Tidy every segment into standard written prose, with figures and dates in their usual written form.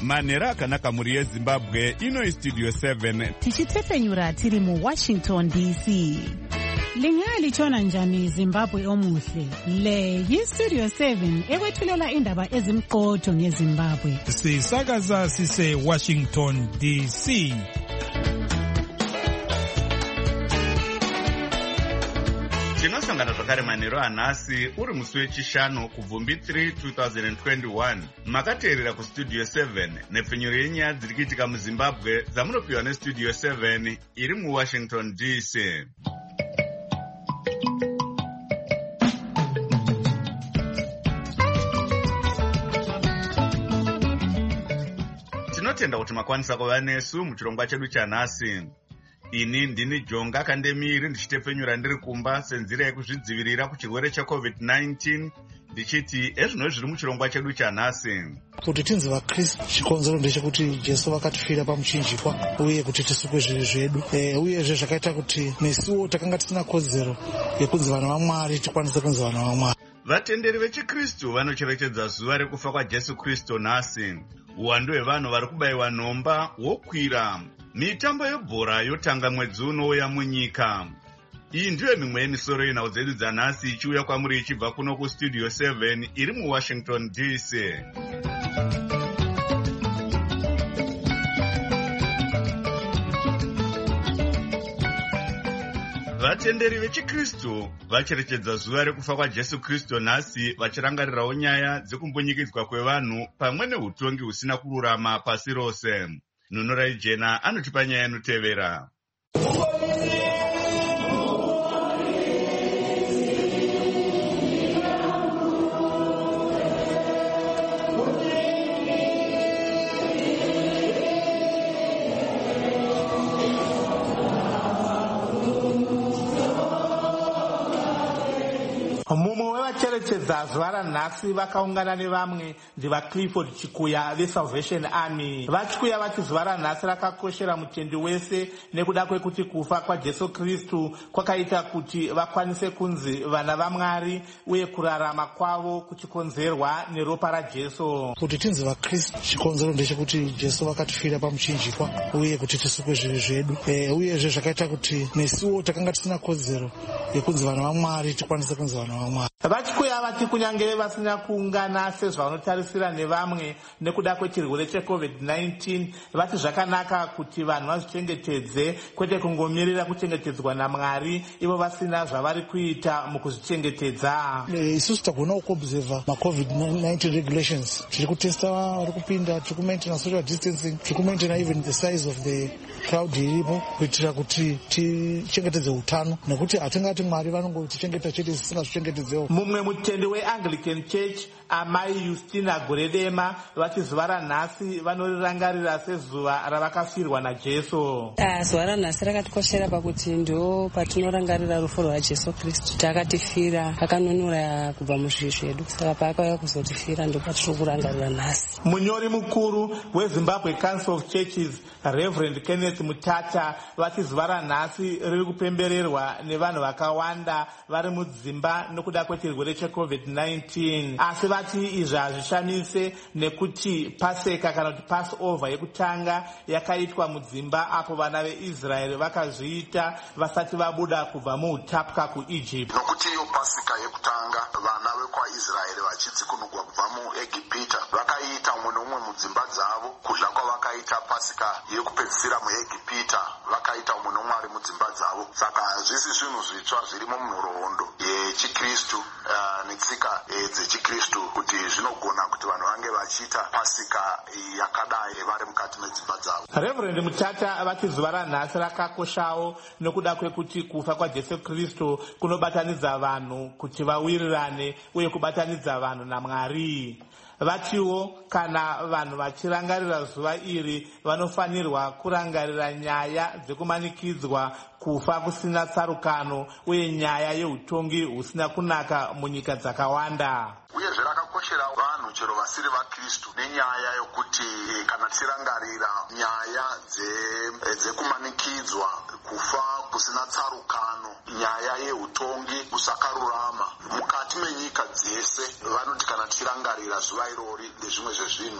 manhero akanaka muri yezimbabwe. Ino istudio 7 tichitefenyura tiri muWashington DC. Lingalitshona njani Zimbabwe omuhle? Le yistudio 7 ekwethulela indaba ezimqotho ngeZimbabwe. Sisakaza sise Washington DC. Tinosangana zvakare manhero anhasi uri musi wechishanu kubvumbi 3 2021. Makateerera kustudio 7 nepfenyuro yenyaya dziri kuitika muZimbabwe dzamunopiwa nestudio 7 iri muWashington DC. Tinotenda kuti makwanisa kuva nesu muchirongwa chedu chanhasi. Ini ndini Jonga Kandemiri ndichitepfenyura ndiri kumba senzira yekuzvidzivirira kuchirwere cheCovid-19 ndichiti ezvino zviri muchirongwa chedu chanhasi. Kuti tinzi vaKristu chikonzero ndechekuti Jesu vakatifira pamuchinjikwa uye kuti tisukwe zvivi zvedu. Uyezve zvakaita kuti nesuwo takanga tisina kodzero yekunzi vana vaMwari tikwanise kunzi vana vaMwari. Vatenderi vechiKristu vanocherechedza zuva rekufa kwaJesu Kristu nhasi. Uwandu hwevanhu vari kubayiwa nhomba wokwira. Mitambo yebhora yotanga mwedzi unouya munyika. Iyi ndiyo mimwe yemisoro yenhau dzedu dzanhasi ichiuya kwamuri ichibva kuno kustudio 7 iri muWashington DC. Vatenderi vechiKristu vacherechedza zuva rekufa kwaJesu Kristu nhasi vachirangarirawo nyaya dzekumbunyikidzwa kwevanhu pamwe neutongi husina kururama pasi rose. Nunorai Jena anotipa nyaya inotevera. Mumwe wevacherechedza zuva ranhasi vakaungana nevamwe ndivaClifford Chikuya veSalvation Army. Vachikuya vati zuva ranhasi rakakoshera mutendi wese nekuda kwekuti kufa kwaJesu Kristu kwakaita kuti vakwanise kunzi vana vaMwari uye kurarama kwavo kuchikonzerwa neropa raJesu. Kuti tinzi vaKristu chikonzero ndechekuti Jesu vakatifira pamuchinjikwa uye kuti tisukwe zvivi zvedu. Uyezve zvakaita kuti nesuwo takanga tisina kodzero yekunzi vana vaMwari tikwanise kunzi vana vaMwari. Vachikuya vati kunyange vasina kuungana sezvavanotarisira nevamwe nekuda kwechirwere cheCovid-19 vati zvakanaka kuti vanhu vazvichengetedze kwete kungomirira kuchengetedzwa naMwari ivo vasina zvavari kuita mukuzvichengetedza. Isusu tagona kuobserva maCovid-19 regulations. Tiri kutesta vari kupinda, tiri kumaintaina social distancing, tiri kumaintaina even the size of the crowd iripo kuitira kuti tichengetedze utano nekuti hatingati Mwari vanongotichengeta chete tisingazvichengetedzewo. Mumwe mutendi weAnglican Church Amai Justina Goredema vati zuva ranhasi vanorirangarira sezuva ravakafirwa naJesu. Zuva ranhasi rakatikoshera pakuti ndo patinorangarira rufu rwaJesu Kristu. Takatifira akanunura kubva muzvivi zvedu, saka paakauya kuzotifira ndo patiri kurangarira nhasi. Munyori mukuru weZimbabwe Council of Churches Reverend Kenneth Mutata vati zuva ranhasi riri kupembererwa nevanhu vakawanda vari mudzimba nokuda kwechirwere cheCovid-19. Asi vati izvi hazvishamise nekuti Paseka kana kuti Passover yekutanga yakaitwa mudzimba apo vana veIsraeri vakazviita vasati vabuda kubva muutapwa kuEgypt. Nokuti iyo Pasika yekutanga vana vekwaIsraeri vachidzikunugwa kubva muEgipita vakaita umwe nomumwe mudzimba dzavo. Kudla kwavakaita Pasika yekupedzisira muEgipita vakaita umwe nomumwe ari mudzimba dzavo. Saka hazvisi zvinhu zvitsva zvirimo munhoroondo yechiKristu netsika dzechiKristu kuti zvinogona kuti vanhu vange vachiita Pasika yakadai vari mukati medzimba dzavo. Reverend Mutata vati zuva ranhasi rakakoshawo nokuda kwekuti kufa kwaJesu Kristu kunobatanidza vanhu kuti vawirirane uye kubatanidza vanhu naMwari. Vatiwo kana vanhu vachirangarira zuva iri vanofanirwa kurangarira nyaya dzekumanikidzwa kufa kusina tsarukano uye nyaya yeutongi husina kunaka munyika dzakawanda. Uyezve rakakoshera vanhu chero vasiri vaKristu nenyaya yokuti kana tichirangarira nyaya dzekumanikidzwa kufa kusina tsarukano, nyaya yeutongi husakarurama mukati menyika dzese, vanoti kana tichirangarira zuva irori ndezvimwe zvezvinhu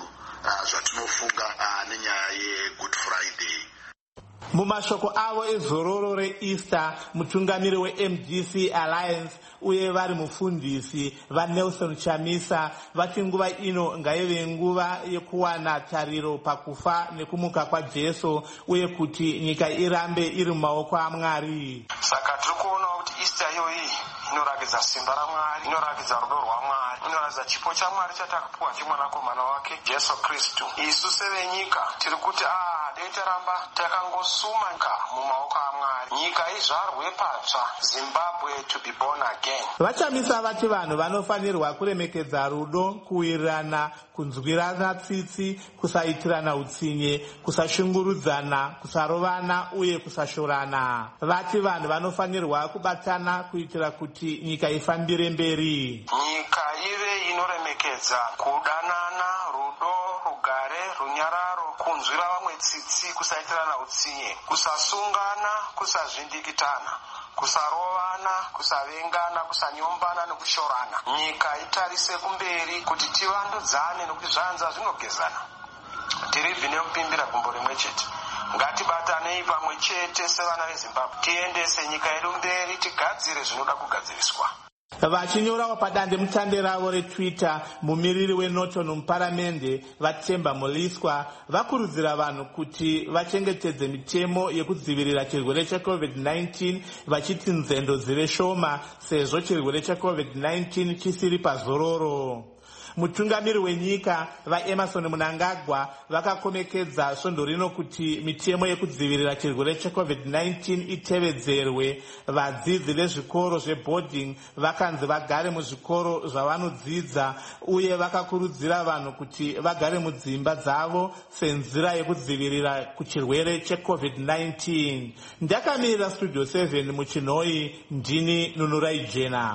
zvatinofunga nenyaya yeGood Friday. Mumashoko avo ezororo reEaster, mutungamiri weMDC Alliance uye vari mufundisi vaNelson Chamisa vati nguva ino ngaive nguva yekuwana tariro pakufa nekumuka kwaJesu uye kuti nyika irambe iri mumaoko aMwari. Saka tiri kuona kuti Easter iyoyi inorakidza simba raMwari, inorakidza rudo rwaMwari, inoratidza chipo chaMwari chatakapuwa chemwanakomana wake Jesu Kristu. Isu sevenyika tiri kuti dai taramba takangosumaka mumaoko aMwari, nyika izvarwe patsva, Zimbabwe to be born again. Vachamisa vati vanhu vanofanirwa kuremekedza rudo, kuwirirana, kunzwirana tsitsi, kusaitirana utsinye, kusashungurudzana, kusarovana uye kusashorana. Vati vanhu vanofanirwa kubatana kuitira kuti nyika ifambire mberi. Nyika ive inoremekedza kudanana, rudo, rugare, runyararo, kunzwira vamwe tsitsi, kusaitirana utsinye, kusasungana, kusazvindikitana, kusarovana, kusavengana, kusanyombana nekushorana. Nyika itarise kumberi kuti tivandudzane nokuti zvanza zvinogezana. Tiribvi nekupimbira gumbo rimwe chete. Ngatibatanei pamwe chete sevana veZimbabwe. Tiendese nyika yedu mberi, tigadzire zvinoda kugadziriswa. Vachinyorawo padandemutande ravo reTwitter, mumiriri weNorton muparamende Vatemba Muliswa vakurudzira vanhu kuti vachengetedze mitemo yekudzivirira chirwere cheCovid-19 vachiti nzendo dzive shoma sezvo chirwere cheCovid-19 chisiri pazororo. Mutungamiri wenyika vaEmerson Mnangagwa vakakomekedza svondo rino kuti mitemo yekudzivirira chirwere cheCovid-19 itevedzerwe. Vadzidzi vezvikoro zveboarding vakanzi vagare muzvikoro zvavanodzidza uye vakakurudzira vanhu kuti vagare mudzimba dzavo senzira yekudzivirira kuchirwere cheCovid-19. Ndakamirira Studio 7 muChinoi, ndini Nunurai Jena.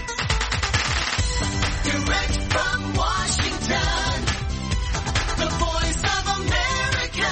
From Washington, the voice of America,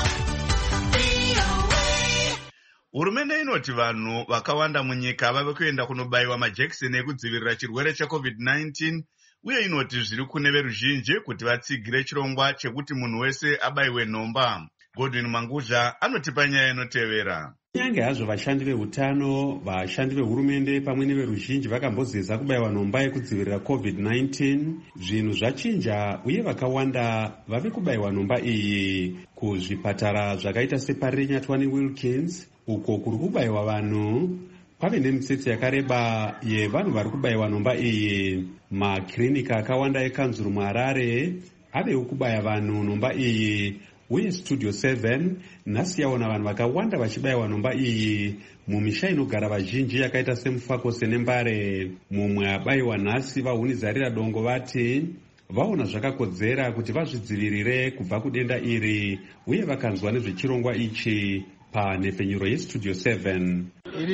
VOA. Hurumende inoti vanhu vakawanda munyika vave kuenda kunobayiwa majekiseni ekudzivirira chirwere cheCovid-19 uye inoti zviri kune veruzhinji kuti vatsigire chirongwa chekuti munhu wese abayiwe nhomba. Godwin Mangudla anotipa nyaya inotevera. Kunyange hazvo vashandi veutano, vashandi vehurumende pamwe neveruzhinji vakambozeza kubayiwa nhomba yekudzivirira COVID-19, zvinhu zvachinja uye vakawanda vave kubayiwa nhomba iyi kuzvipatara zvakaita seParinya Twana Wilkins, uko kuri kubayiwa vanhu. Pave nemitsetse yakareba yevanhu vari kubayiwa nhomba iyi. Makirinika akawanda ekanzuru muHarare avewo kubaya vanhu nhomba iyi. Uye Studio 7 nhasi yaona vanhu vakawanda vachibayiwa nhomba iyi mumisha inogara vazhinji yakaita seMufako seNembare. Mumwe abayiwa nhasi vaHunizarira Dongo vati vaona zvakakodzera kuti vazvidzivirire kubva kudenda iri uye vakanzwa nezvechirongwa ichi panhepfenyuro yeStudio 7.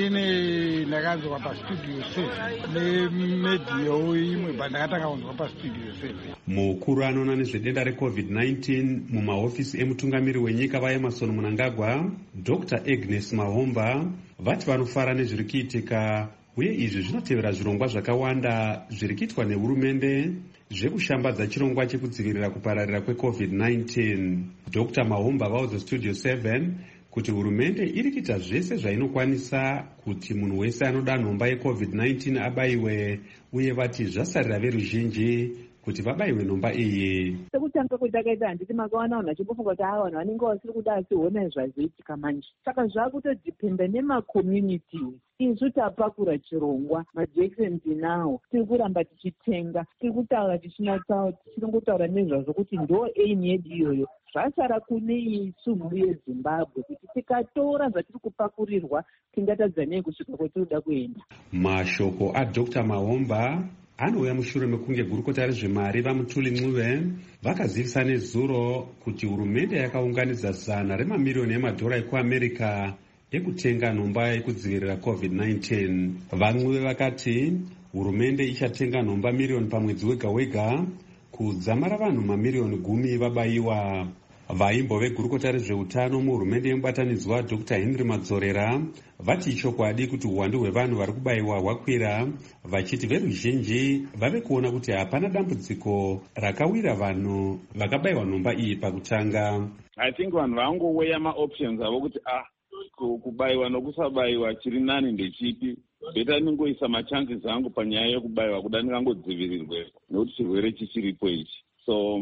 Irini ndakanzwa paStudio 7 nemedhiyo imwe pandakatanga kunzwa paStudio 7. Mukuru anoona nezvedenda reCovid-19 mumahofisi emutungamiri wenyika vaEmerson Mnangagwa, Dr. Agnes Mahomba vati vanofara nezviri kuitika uye izvi zvinotevera zvirongwa zvakawanda zviri kuitwa nehurumende zvekushambadza chirongwa chekudzivirira kupararira kweCovid-19. Dr. Mahomba vaudza Studio 7 kuti hurumende iri kuita zvese zvainokwanisa kuti munhu wese anoda nhomba yeCovid-19 abayiwe uye vati zvasarira veruzhinji kuti vabayiwe nhomba iyi. Sekutanga kwetakaita handiti makawana vanhu vachimbofunga kuti vanhu vanenge vasiri kuda asiona zvazoitika manje. Saka zvakutodhipenda nemakomyunities. Isu tapakura chirongwa, majekiseni tinawo, tiri kuramba tichitenga, tiri kutaura tichinongotaura nezvazvo kuti ndo aim yedu iyoyo. Zvasara kune isu mhuri yeZimbabwe kuti tikatora zvatiri kupakurirwa tingatadza nei kusvika kwatinoda kuenda. Mashoko aDr. Mahomba anouya mushure mekunge gurukota rezvemari vaMutuli Ncube vakazivisa nezuro kuti hurumende yakaunganidza zana remamiliyoni emadhora ekuAmerica ekutenga nhomba yekudzivirira COVID-19. VaNcube vakati hurumende ichatenga nhomba miliyoni pamwedzi wega wega kudzamara vanhu mamiliyoni 10 vabayiwa. Vaimbo vegurukota rezveutano muhurumende yemubatanidzwa Dr. Henry Madzorera vati chokwadi kuti uwandu hwevanhu vari kubayiwa hwakwira, vachiti veruzhinji vave kuona kuti hapana dambudziko rakawira vanhu vakabayiwa nhomba iyi pakutanga. I think vanhu vangoweya maoptions avo kuti kubayiwa nokusabayiwa chiri nani ndechipi. Beta ningoisa machances angu panyaya yekubayiwa kuda ndingangodzivirirwe nokuti chirwere chichiripo ichi. So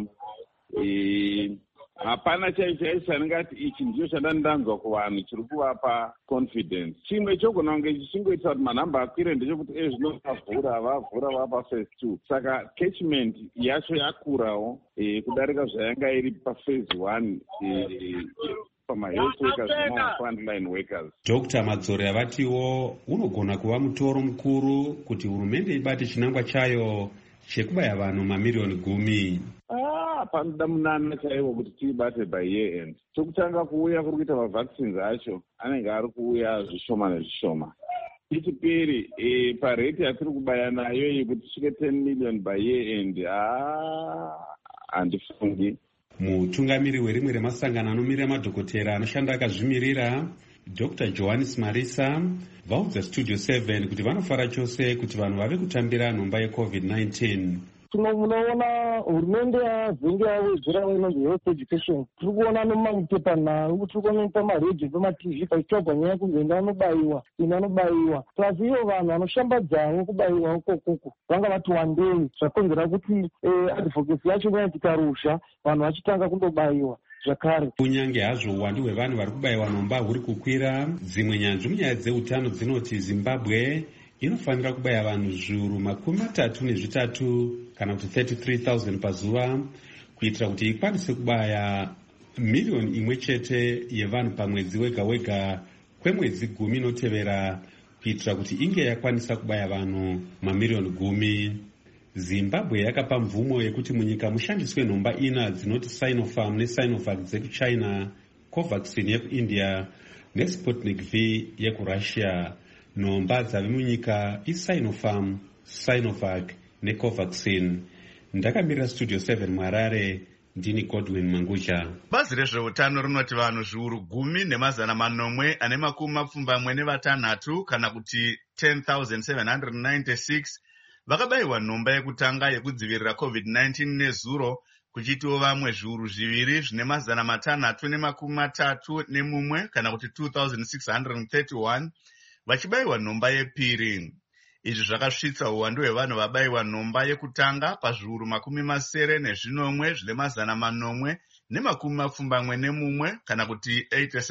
hapana chaicho ndingati ichi ndicho chandandanzwa kuvanhu chiri kuvapa confidence. Chimwe chogona kunge chichingoita kuti manhamba akwire ndechekuti zvino vavhura vapa phase 2. Saka catchment yacho yakurawo kudarika zvayanga iri paphase 1 pamahealth workers nemafrontline workers. Dr. Madzorera vatiwo unogona kuva mutoro mukuru kuti hurumende ibate chinangwa chayo chekubaya vanhu mamiriyoni 10. Panoda munana chaivo kuti tiibate by year end. Chokutanga kuuya kuri kuita mavaccines acho anenge ari kuuya zvishoma nezvishoma. Chechipiri pareti yatiri kubaya nayo iyi kuti tisvike 10 million by year end handifungi. Mutungamiri werimwe remasangano anomirira madhokotera anoshanda akazvimirira Dr. Johannes Marisa vaudza Studio 7 kuti vanofara chose kuti vanhu vave kutambira nhomba yeCovid-19. Munoona hurumende yazenge yawedzera inonzi health education. Tiri kuona nomumapepanhau, tiri kuona pamaredhiyo pamatv pachitogwa nyaya yekuti enda anobayiwa. Asi ivo vanhu vanoshambadzawo kubayiwa ukoko vanga vati wandei, zvakonzera kuti advocacy yacho yaitika rusha, vanhu vachitanga kundobayiwa zvakare. Kunyange hazvo uwandu hwevanhu vari kubayiwa nhomba huri kukwira, dzimwe nyanzvi munyaya dzeutano dzinoti Zimbabwe inofanira kubaya vanhu zviuru 33 kana kuti 33,000 pazuva kuitira kuti ikwanise kubaya miliyoni imwe chete yevanhu pamwedzi wega wega kwemwedzi 10 inotevera kuitira kuti inge yakwanisa kubaya vanhu mamiriyoni 10. Zimbabwe yakapa mvumo yekuti munyika mushandiswe nhomba 4 dzinoti Sinopharm neSinovac dzekuchina, Covaxin yekuIndia neSputnik V yekurussia. Nhomba dzave munyika iSinopharm, Sinovac neCovaxin. Ndakamirira Studio 7 Harare, ndini Godwin Mangucha. Bazi rezveutano rinoti vanhu zviuru 10,900 ane makumi mapfumbamwe nevatanhatu kana kuti 10,796 vakabayiwa nhomba yekutanga yekudzivirira COVID-19 nezuro, kuchitiwo vamwe zviuru 2 zvine 631 kana kuti 2,631 vachibayiwa nhomba yepiri. Izvi zvakasvitsa uwandu hwevanhu vabayiwa nhomba yekutanga pazviuru 70 zvine 871 kana kuti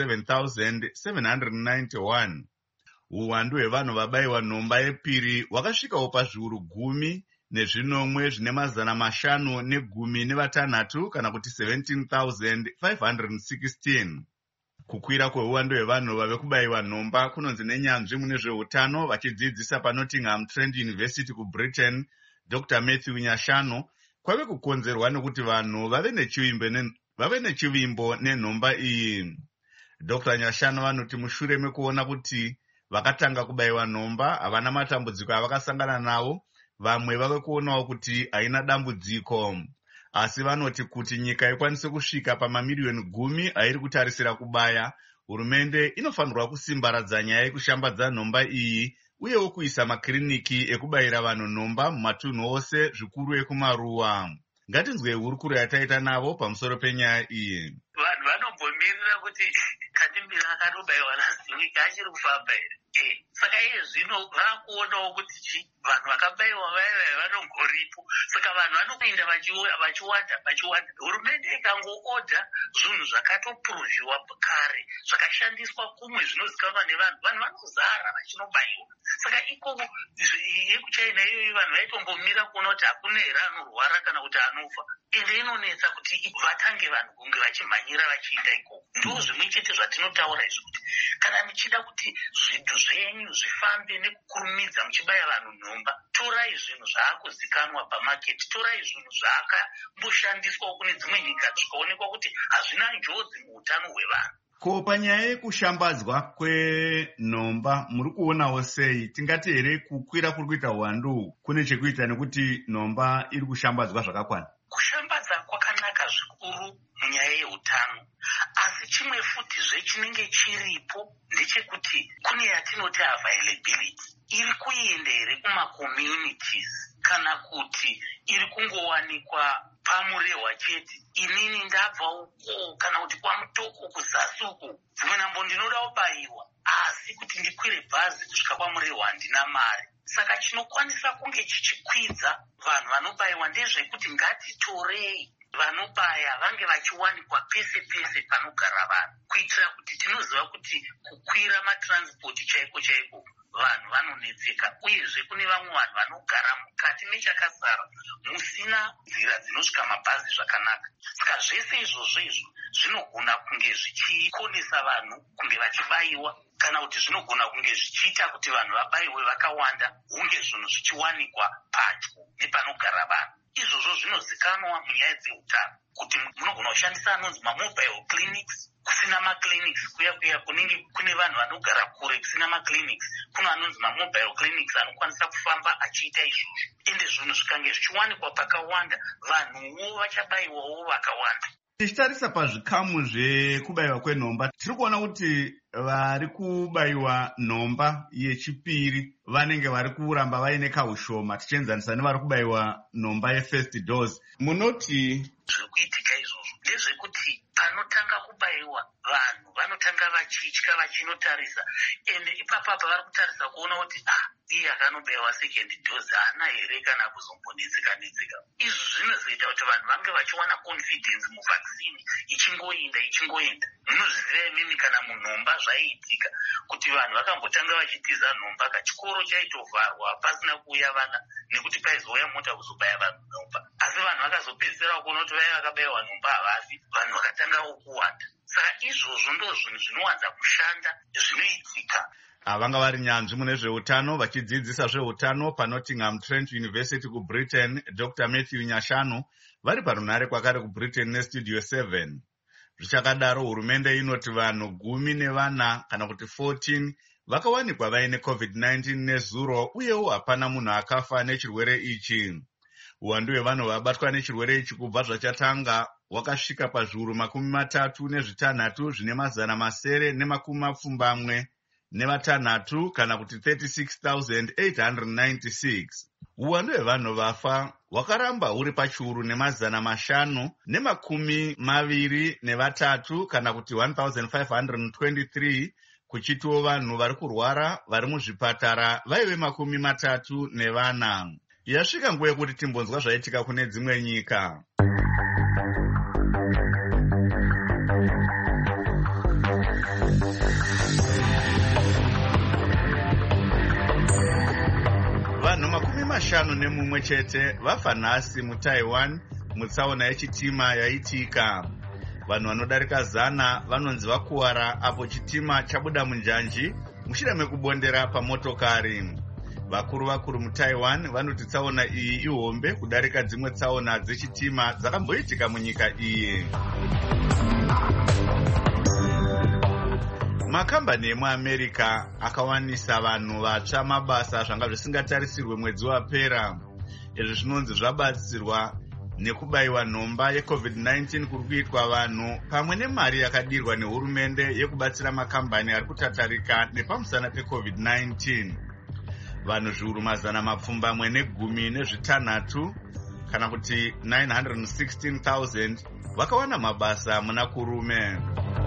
87,791. Uwandu hwevanhu vabayiwa nhomba yepiri hwakasvikawo pazviuru 10 nezvine zvine 516 kana kuti 17,516. Kukwira kweuwandu hwevanhu vave kubayiwa nhomba kunonzi nenyanzvi mune zveutano vachidzidzisa paNottingham Trent University kuBritain, Dr. Matthew Nyashano, kwave kukonzerwa nekuti vanhu vave nechivimbo nenhomba iyi. Dr. Nyashano vanoti mushure mekuona kuti vakatanga kubayiwa nhomba havana matambudziko avakasangana nawo, vamwe vave kuonawo kuti haina dambudziko. Asi vanoti kuti nyika ikwanise kusvika pamamiriyoni 10 airi kutarisira kubaya, hurumende inofanirwa kusimbaradza nyaya yekushambadza nhomba iyi uyewo kuisa makiriniki ekubayira vanhu nhomba mumatunhu ose, zvikuru ekumaruwa. Ngatinzwe hurukuro yataita navo pamusoro penyaya iyi. Vanhu vanombomirira kuti Kadimbira akanobayiwa last week achiri kufamba here. Saka iye zvino vakuonawo kuti vanhu vakabayiwa vaya vanongoripo. Saka vanhu vanoenda vachiwanda. Hurumende ikangoodha zvinhu zvakatopuruvhiwa kare zvakashandiswa kumwe zvinozikanwa nevanhu, vanhu vanozara vachinobayiwa. Saka ikoko yekuchina iyoyo vanhu vaitombomira kuona kuti hakuna here anorwara kana kuti anofa. Ende inonetsa kuti vatange vanhu kunge vachimhanyira vachienda ikoko. Ndo zvimwe chete zvatinotaura izvo kuti kana muchida kuti zvinhu zvenyu zvifambe nekukurumidza muchibaya vanhu nhomba, torai zvinhu zvaakuzikanwa pamaketi, torai zvinhu zvaakamboshandiswa kune dzimwe nyika zvikaonekwa kuti hazvina njodzi muutano hwevanhu. Ko panyaya yekushambadzwa kwenhomba muri kuonawo sei? Tingati here kukwira kuri kuita uwandu kune chekuita nekuti nhomba iri kushambadzwa zvakakwana? Kushambadza kwakanaka zvikuru munyaya yeutano. Asi chimwe futizve chinenge chiripo ndechekuti kune yatinoti availability iri kuenda here kumacommunities kana kuti iri kungowanikwa pamurehwa chete. Inini ndabva uko kana kuti kwamutoko kuzasi uko, dzimwe nambo ndinoda kubayiwa asi kuti ndikwire bhazi kusvika kwamurehwa handina mari. Saka chinokwanisa kunge chichikwidza vanhu vanobayiwa ndezvekuti ngatitorei vanobaya vange vachiwanikwa pese pese panogara vanhu, kuitira kuti tinoziva kuti kukwira matransport chaiko chaiko vanhu vanonetseka, uyezve kune vamwe vanhu vanogara mukati mechakasara musina nzira dzinosvika mabhazi zvakanaka. Saka zvese izvozvo zvinogona kunge zvichikonesa vanhu kunge vachibayiwa, kana kuti zvinogona kunge zvichiita kuti vanhu vabayiwe vakawanda hunge zvinhu zvichiwanikwa padyo nepanogara vanhu. Izvozvo zvinozikanwa munyaya dzeutano kuti munogona kushandisa anonzi mamobile clinics. Kusina maclinics kuya kunenge kune vanhu vanogara kure kusina maclinics, kuno anonzi mamobile clinics anokwanisa kufamba achiita izvozvo. Ende zvinhu zvikange zvichiwanikwa pakawanda, vanhuwo vachabayiwawo vakawanda. Tichitarisa pazvikamu zvekubayiwa kwenhomba, tiri kuona kuti vari kubayiwa nhomba yechipiri vanenge vari kuramba vaine kaushoma tichienzanisa nevari kubayiwa nhomba yefirst dose. Munoti zviri kuitika izvozvo ndezvekuti panotanga kubayiwa vanhu vanotanga vachitya vachinotarisa, ende ipapapa vari kutarisa kuona kuti iye akanobayiwa second dose haana here kana kuzombonetseka. Izvi zvinozoita kuti vanhu vange vachiwana confidence muvaccine ichingoenda. Munozviziva imimi kana munhomba zvaiitika kuti vanhu vakambotanga vachitiza nhomba kachikoro chaitovharwa pasina kuuya vana nekuti paizouya mota kuzobaya vanhu nhomba, asi vanhu vakazopedzisira kuona kuti vaya vakabayiwa nhomba havafi, vanhu vakatangawo kuwanda. Saka izvozvo ndo zvinhu zvinowanza kushanda zvinoitika. Vanga vari nyanzvi mune zveutano vachidzidzisa zveutano paNottingham Trent University kuBritain, Dr. Matthew Nyashanu vari parunhare kwakare kuBritain nestudio 7. Zvichakadaro hurumende inoti vanhu 14 kana kuti 14 vakawanikwa vaine COVID-19 nezuro, uyewo hapana munhu akafa nechirwere ichi. Uwandu hwevanhu vabatwa nechirwere ichi kubva zvachatanga wakasvika pazviuru 36 zvine 976 kana kuti 36,896. Uwandu hwevanhu vafa hwakaramba huri pachiuru 523 kana kuti 1,523, kuchitiwo vanhu vari kurwara vari muzvipatara vaive 34. Yasvika nguva yekuti timbonzwa zvaitika kune dzimwe nyika. Vanhu 51 chete vafa nhasi muTaiwan mutsaona yechitima yaitika. Vanhu vanodarika 100 vanonzi vakuwara apo chitima chabuda munjanji mushure mekubondera pamotokari. Vakuru muTaiwan vanoti tsaona iyi ihombe kudarika dzimwe tsaona dzechitima dzakamboitika munyika iyi. Makambani emuAmerica akawanisa vanhu vatsva mabasa zvanga zvisingatarisirwe mwedzi wapera. Izvi zvinonzi zvabatsirwa nekubayiwa nhomba yeCovid-19 kuri kuitwa vanhu pamwe nemari yakadirwa nehurumende yekubatsira makambani ari kutatarika nepamusana peCovid-19. Vanhu zviuru 116 kana kuti 916,000 vakawana mabasa muna kurume.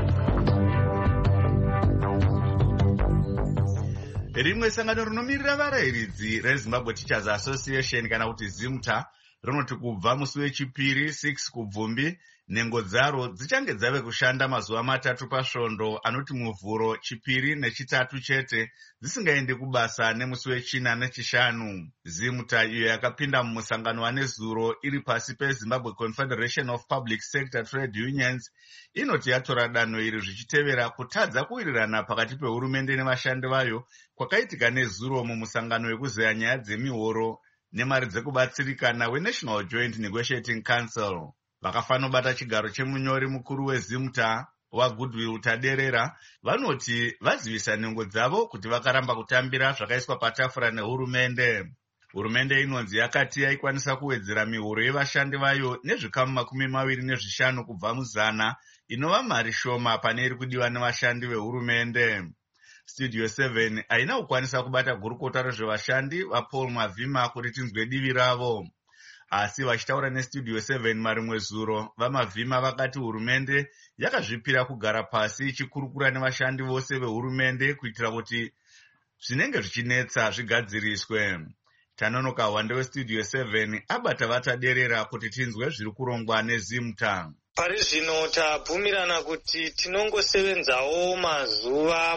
Rimwe sangano rinomirira varayiridzi reZimbabwe Teachers Association kana kuti ZIMTA rinoti kubva musi wechipiri 6 kubvumbi nhengo dzaro dzichange dzave kushanda mazuva 3 pasvondo, anoti Muvhuro, Chipiri neChitatu chete, dzisingaendi kubasa nemusi weChina neChishanu. ZIMTA iyo yakapinda mumusangano wanezuro iri pasi peZimbabwe Confederation of Public Sector Trade Unions inoti yatora danho iri zvichitevera kutadza kuwirirana pakati pehurumende nevashandi vayo kwakaitika nezuro mumusangano wekuzeya nyaya dzemihoro nemari dzekubatsirikana weNational Joint Negotiating Council. Vakafanobata chigaro chemunyori mukuru weZIMTA waGoodwill Taderera vanoti vazivisa nhengo dzavo kuti vakaramba kutambira zvakaiswa patafura nehurumende. Hurumende inonzi yakati yaikwanisa kuwedzera mihoro yevashandi vayo nezvikamu 25 kubva muzana, inova mari shoma pane iri kudiwa nevashandi vehurumende. Studio 7 haina kukwanisa kubata gurukota rezvevashandi vaPaul Mavhima kuti tinzwe divi ravo. Asi vachitaura neStudio 7 marimwe zuro, vaMavhima vakati hurumende yakazvipira kugara pasi ichikurukura nevashandi vose vehurumende kuitira kuti zvinenge zvichinetsa zvigadziriswe. Tanonoka Wande weStudio 7 abata vataderera kuti tinzwe zviri kurongwa neZimta. Pari zvino tabvumirana kuti tinongosevenzawo mazuva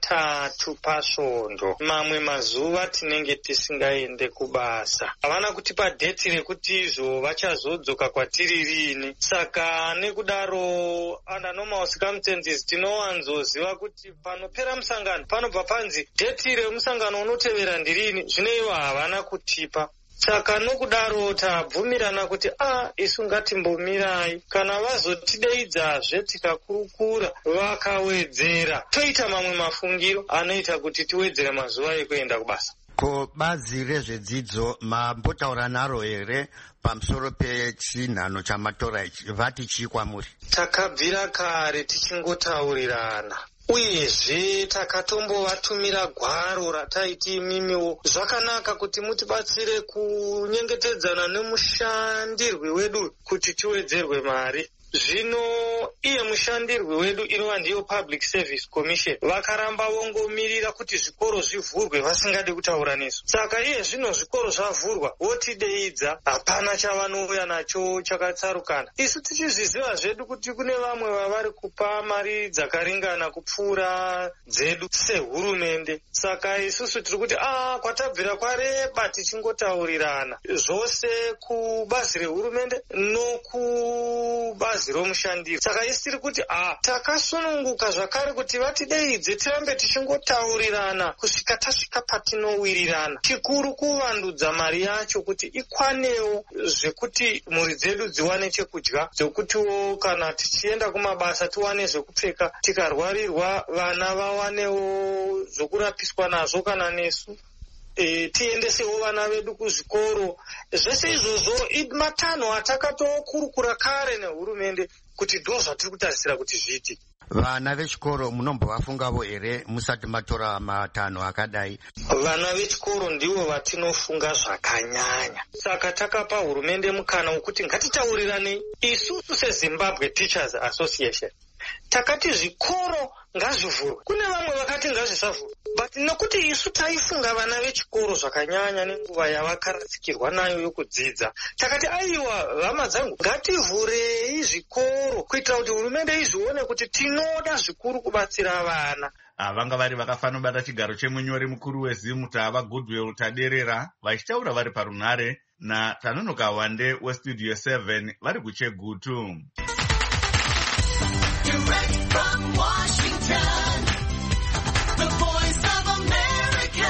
3 pasvondo. Mamwe mazuva tinenge tisingaende kubasa. Havana kutipa dheti rekuti izvo vachazodzoka kwatiri rini. Saka nekudaro under normal circumstances tinowanzoziva kuti panopera musangano panobva panzi dheti remusangano unotevera ndirini. Zvino ivo havana kutipa. Saka nokudaro tabvumirana kuti isu ngatimbomirai, kana vazotideidzazve tikakurukura vakawedzera toita mamwe mafungiro anoita kuti tiwedzere mazuva ekuenda kubasa. Ko bazi rezvedzidzo mambotaura naro here pamusoro pechinhano chamatora ichi, vati chii kwamuri? Takabvira kare tichingotaurirana. Uyezve takatombovatumira gwaro rataiti imimiwo. Zvakanaka kuti mutibatsire kunyengetedzana nemushandirwi wedu kuti tiwedzerwe mari. Zvino iye mushandirwi wedu inova ndiyo Public Service Commission vakaramba vongomirira kuti zvikoro zvivhurwe vasingadi kutaura nesu. Saka iye zvino zvikoro zvavhurwa votideidza, hapana chavanouya nacho chakatsarukana. Isu tichizviziva zvedu kuti kune vamwe vavari kupa mari dzakaringana kupfuura dzedu sehurumende. Saka isusu tiri kuti kwatabvira kwareba tichingotaurirana zvose kubazi rehurumende nokubazi romushandiro. Saka isi tiri kuti takasununguka zvakare kuti vatideidze tirambe tichingotaurirana kusvika tasvika patinowirirana. Chikuru kuvandudza mari yacho kuti ikwanewo zvekuti mhuri dzedu dziwane chekudya, zvekutiwo kana tichienda kumabasa tiwane zvekupfeka, tikarwarirwa vana vawanewo zvokurapiswa nazvo kana nesu. Tiendesewo vana vedu kuzvikoro. Zvese izvozvo matanho atakatokurukura kare nehurumende kuti ndo zvatiri kutarisira kuti zviiti. Vana vechikoro munombovafungavo here musati matora matanho akadai? Vana vechikoro ndivo vatinofunga zvakanyanya. Saka takapa hurumende mukana wekuti ngatitaurirane. Isusu seZimbabwe Teachers Association takati zvikoro ngazvivhurwe. Kune vamwe vakati ngazvisavhurwe. But nokuti isu taifunga vana vechikoro zvakanyanya nenguva yavakaratsikirwa nayo yokudzidza, takati aiwa hama dzangu ngativhurei zvikoro kuitira kuti hurumende izvione kuti tinoda zvikuru kubatsira vana. Vanga vari vakafanobata chigaro chemunyori mukuru weZimta vaGoodwill Taderera vachitaura vari parunhare naTanonoka Wande weStudio 7 vari kuChegutu. Direct from Washington, the voice of America,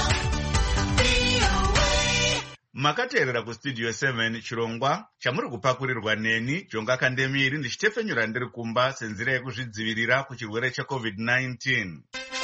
VOA. Makateerera kuStudio 7 chirongwa chamuri kupakurirwa neni Jonga Kandemiri ndichitefenyura ndiri kumba senzira yekuzvidzivirira kuchirwere cheCovid-19.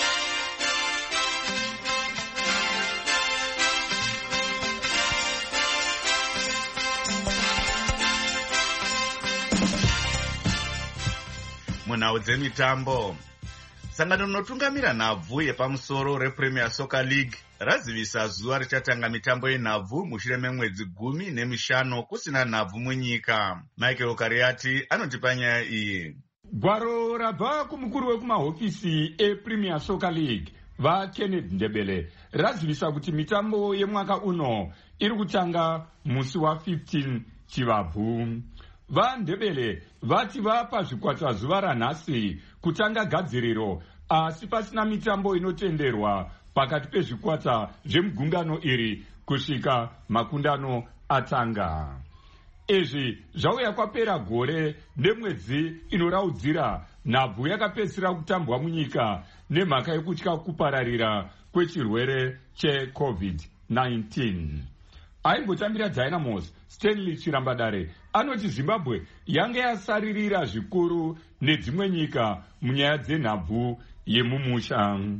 Munhau dzemitambo, sangano rinotungamira nhabvu yepamusoro rePremier Soccer League razivisa zuva richatanga mitambo yenhabvu mushure memwedzi 15 kusina nhabvu munyika. Michael Kariati anotipa nyaya iyi. Gwaro rabva kumukuru wekumahofisi ePremier Soccer League vaKenneth Ndebele razivisa kuti mitambo yemwaka uno iri kutanga musi wa15 Chivabvu. VaNdebele vati vapa zvikwata zuva ranhasi kutanga gadziriro, asi pasina mitambo inotenderwa pakati pezvikwata zvemugungano iri kusvika makundano atanga. Izvi zvauya kwapera gore nemwedzi inoraudzira nhabvu yakapedzisira kutambwa munyika nemhaka yekutya kupararira kwechirwere cheCovid-19. Aimbotambira Dynamos Stanley Chirambadare anoti Zimbabwe yange yasaririra zvikuru nedzimwe nyika munyaya dzenhabvu yemumusha.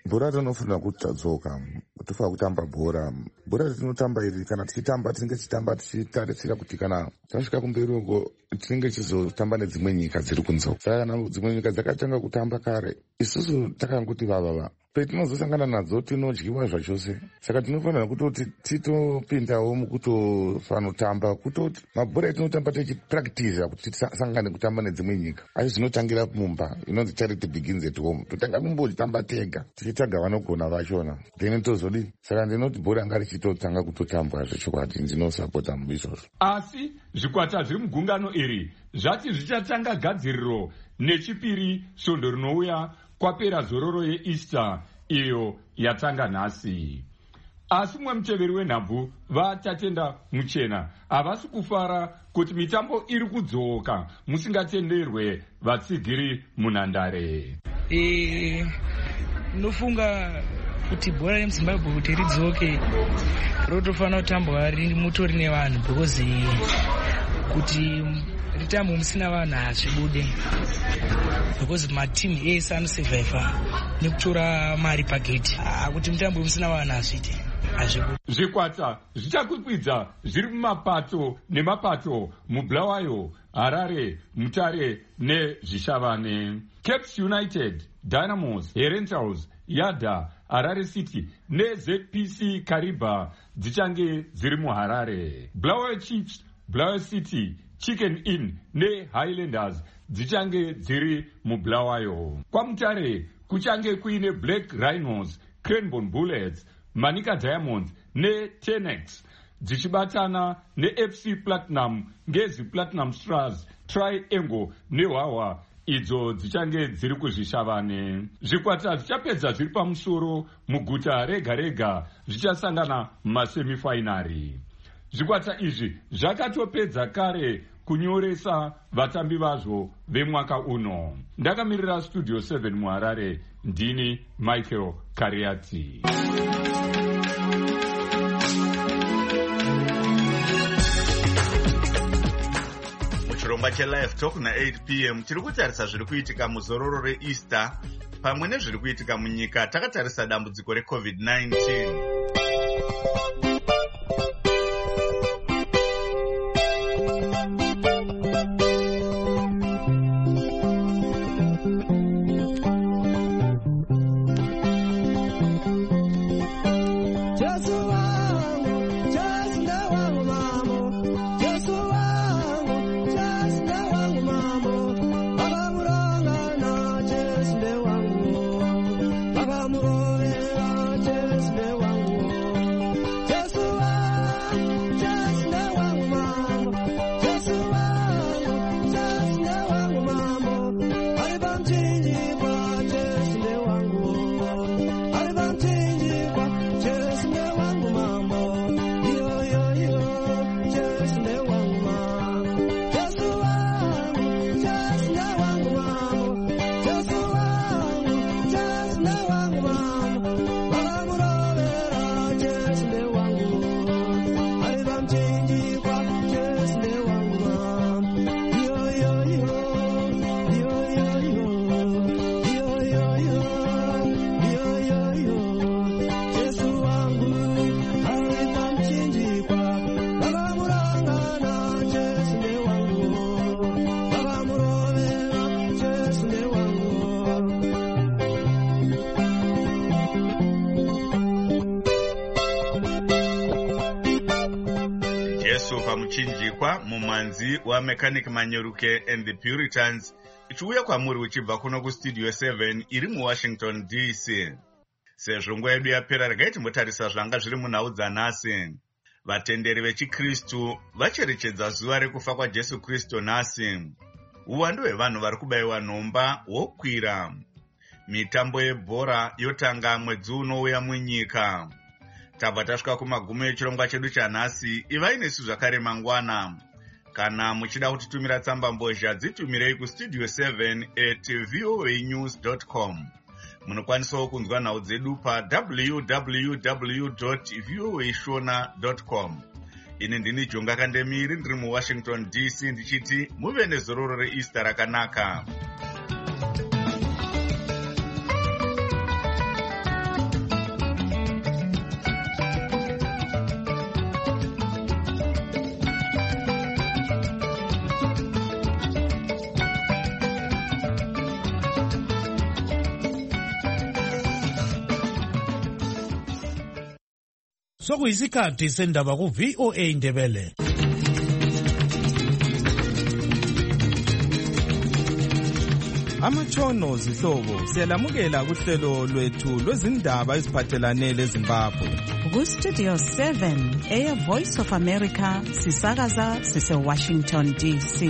bhora rinofanira kuti tadzoka tofanira kutamba bhora ratinotamba iri kana tichitamba tinenge tichitamba tichitarisira kuti kana tasvika kumberi uko tinenge tichizotamba nedzimwe nyika dziri kunze. Saka kana dzimwe nyika dzakatanga kutamba kare isusu takangoti vavava petinozosangana nadzo tinodyiwa zvachose. Saka tinofanira kutoti titopindawo mukutofanotamba kutoti mabhora etinotamba tichipractice kuti tisangane kutamba nedzimwe nyika. Asi zvinotangira mumba inonzi charity begins at home. Totanga kumbotamba tega tichitsvaga vanogona vachona then tozodi. Saka ndinoti bhora ngarichitotanga kutotambwa zvechokwadi ndinosapota muizvozvo. Asi zvikwata zviri mugungano iri zvati zvichatanga gadziriro nechipiri svondo rinouya kwapera zororo yeEaster iyo yatanga nhasi. Asi mumwe muteveri wenhabvu vatatenda muchena havasi kufara kuti mitambo iri kudzoka musingatenderwe vatsigiri munhandare. Nofunga kuti bhora remuZimbabwe kuti ridzoke rotofanira kutambwa mutori nevanhu because kuti ritambo musina vanhu hazvibude because matimu ese anosurvivha nekutora mari pagedhi. Kuti mutambo musina vanhu hazviite hazvibude. Zvikwata zvichakwikwidza zviri mumapato nemapato muBulawayo, Harare, Mutare nezvishavane. Caps United, Dynamos, Herentals, Yada, Harare City neZPC Kariba dzichange dziri muHarare. Bulawayo Chiefs, Bulawayo City, Chicken Inn neHighlanders dzichange dziri muBulawayo. KwaMutare kuchange kuine Black Rhinos, Cranbourne Bullets, Manica Diamonds neTenex dzichibatana neFC Platinum, Ngezi Platinum Stars, Triangle neHwawa idzo dzichange dziri kuzvishavane. Zvikwata zvichapedza zviri pamusoro muguta rega rega zvichasangana mumasemifinari. Zvikwata izvi zvakatopedza kare kunyoresa vatambi vazvo vemwaka uno. Ndakamirira Studio 7 muHarare, ndini Michael Kariati. Muchirongwa cheLive Talk na8 p.m. tiri kutarisa zviri kuitika muzororo reEaster pamwe nezviri kuitika munyika. Takatarisa dambudziko reCovid-19. Pamuchinjikwa mumwanzi waMechanic Manyeruke and the Puritans ichiuya kwamuri uchibva kuno kustudio 7 iri muWashington DC. Sezvo nguva yedu yapera regai timbotarisa zvanga zviri munhau dzanhasi. Vatenderi vechiKristu vacherechedza zuva rekufa kwaJesu Kristu nhasi. Uwandu hwevanhu vari kubayiwa nhomba hwokwira. Mitambo yebhora yotanga mwedzi unouya munyika. Tabva tasvika kumagumo echirongwa chedu chanhasi. Ivai nesu zvakare mangwana. Kana muchida kutitumira tsamba mbozha dzitumirei kustudio 7@voanews.com. Munokwanisawo kunzwa nhau dzedu www.voashona.com. Ini ndini Jonga Kandemiri ndiri muWashington DC ndichiti muve nezororo reEaster rakanaka. Sokuyisikhathi sendaba ku VOA Indebele. Amatshono zihlobo siyalamukela kuhlelo lwethu lwezindaba eziphathelane leZimbabwe. Ku Studio 7 Air Voice of America sisakaza sise Washington DC.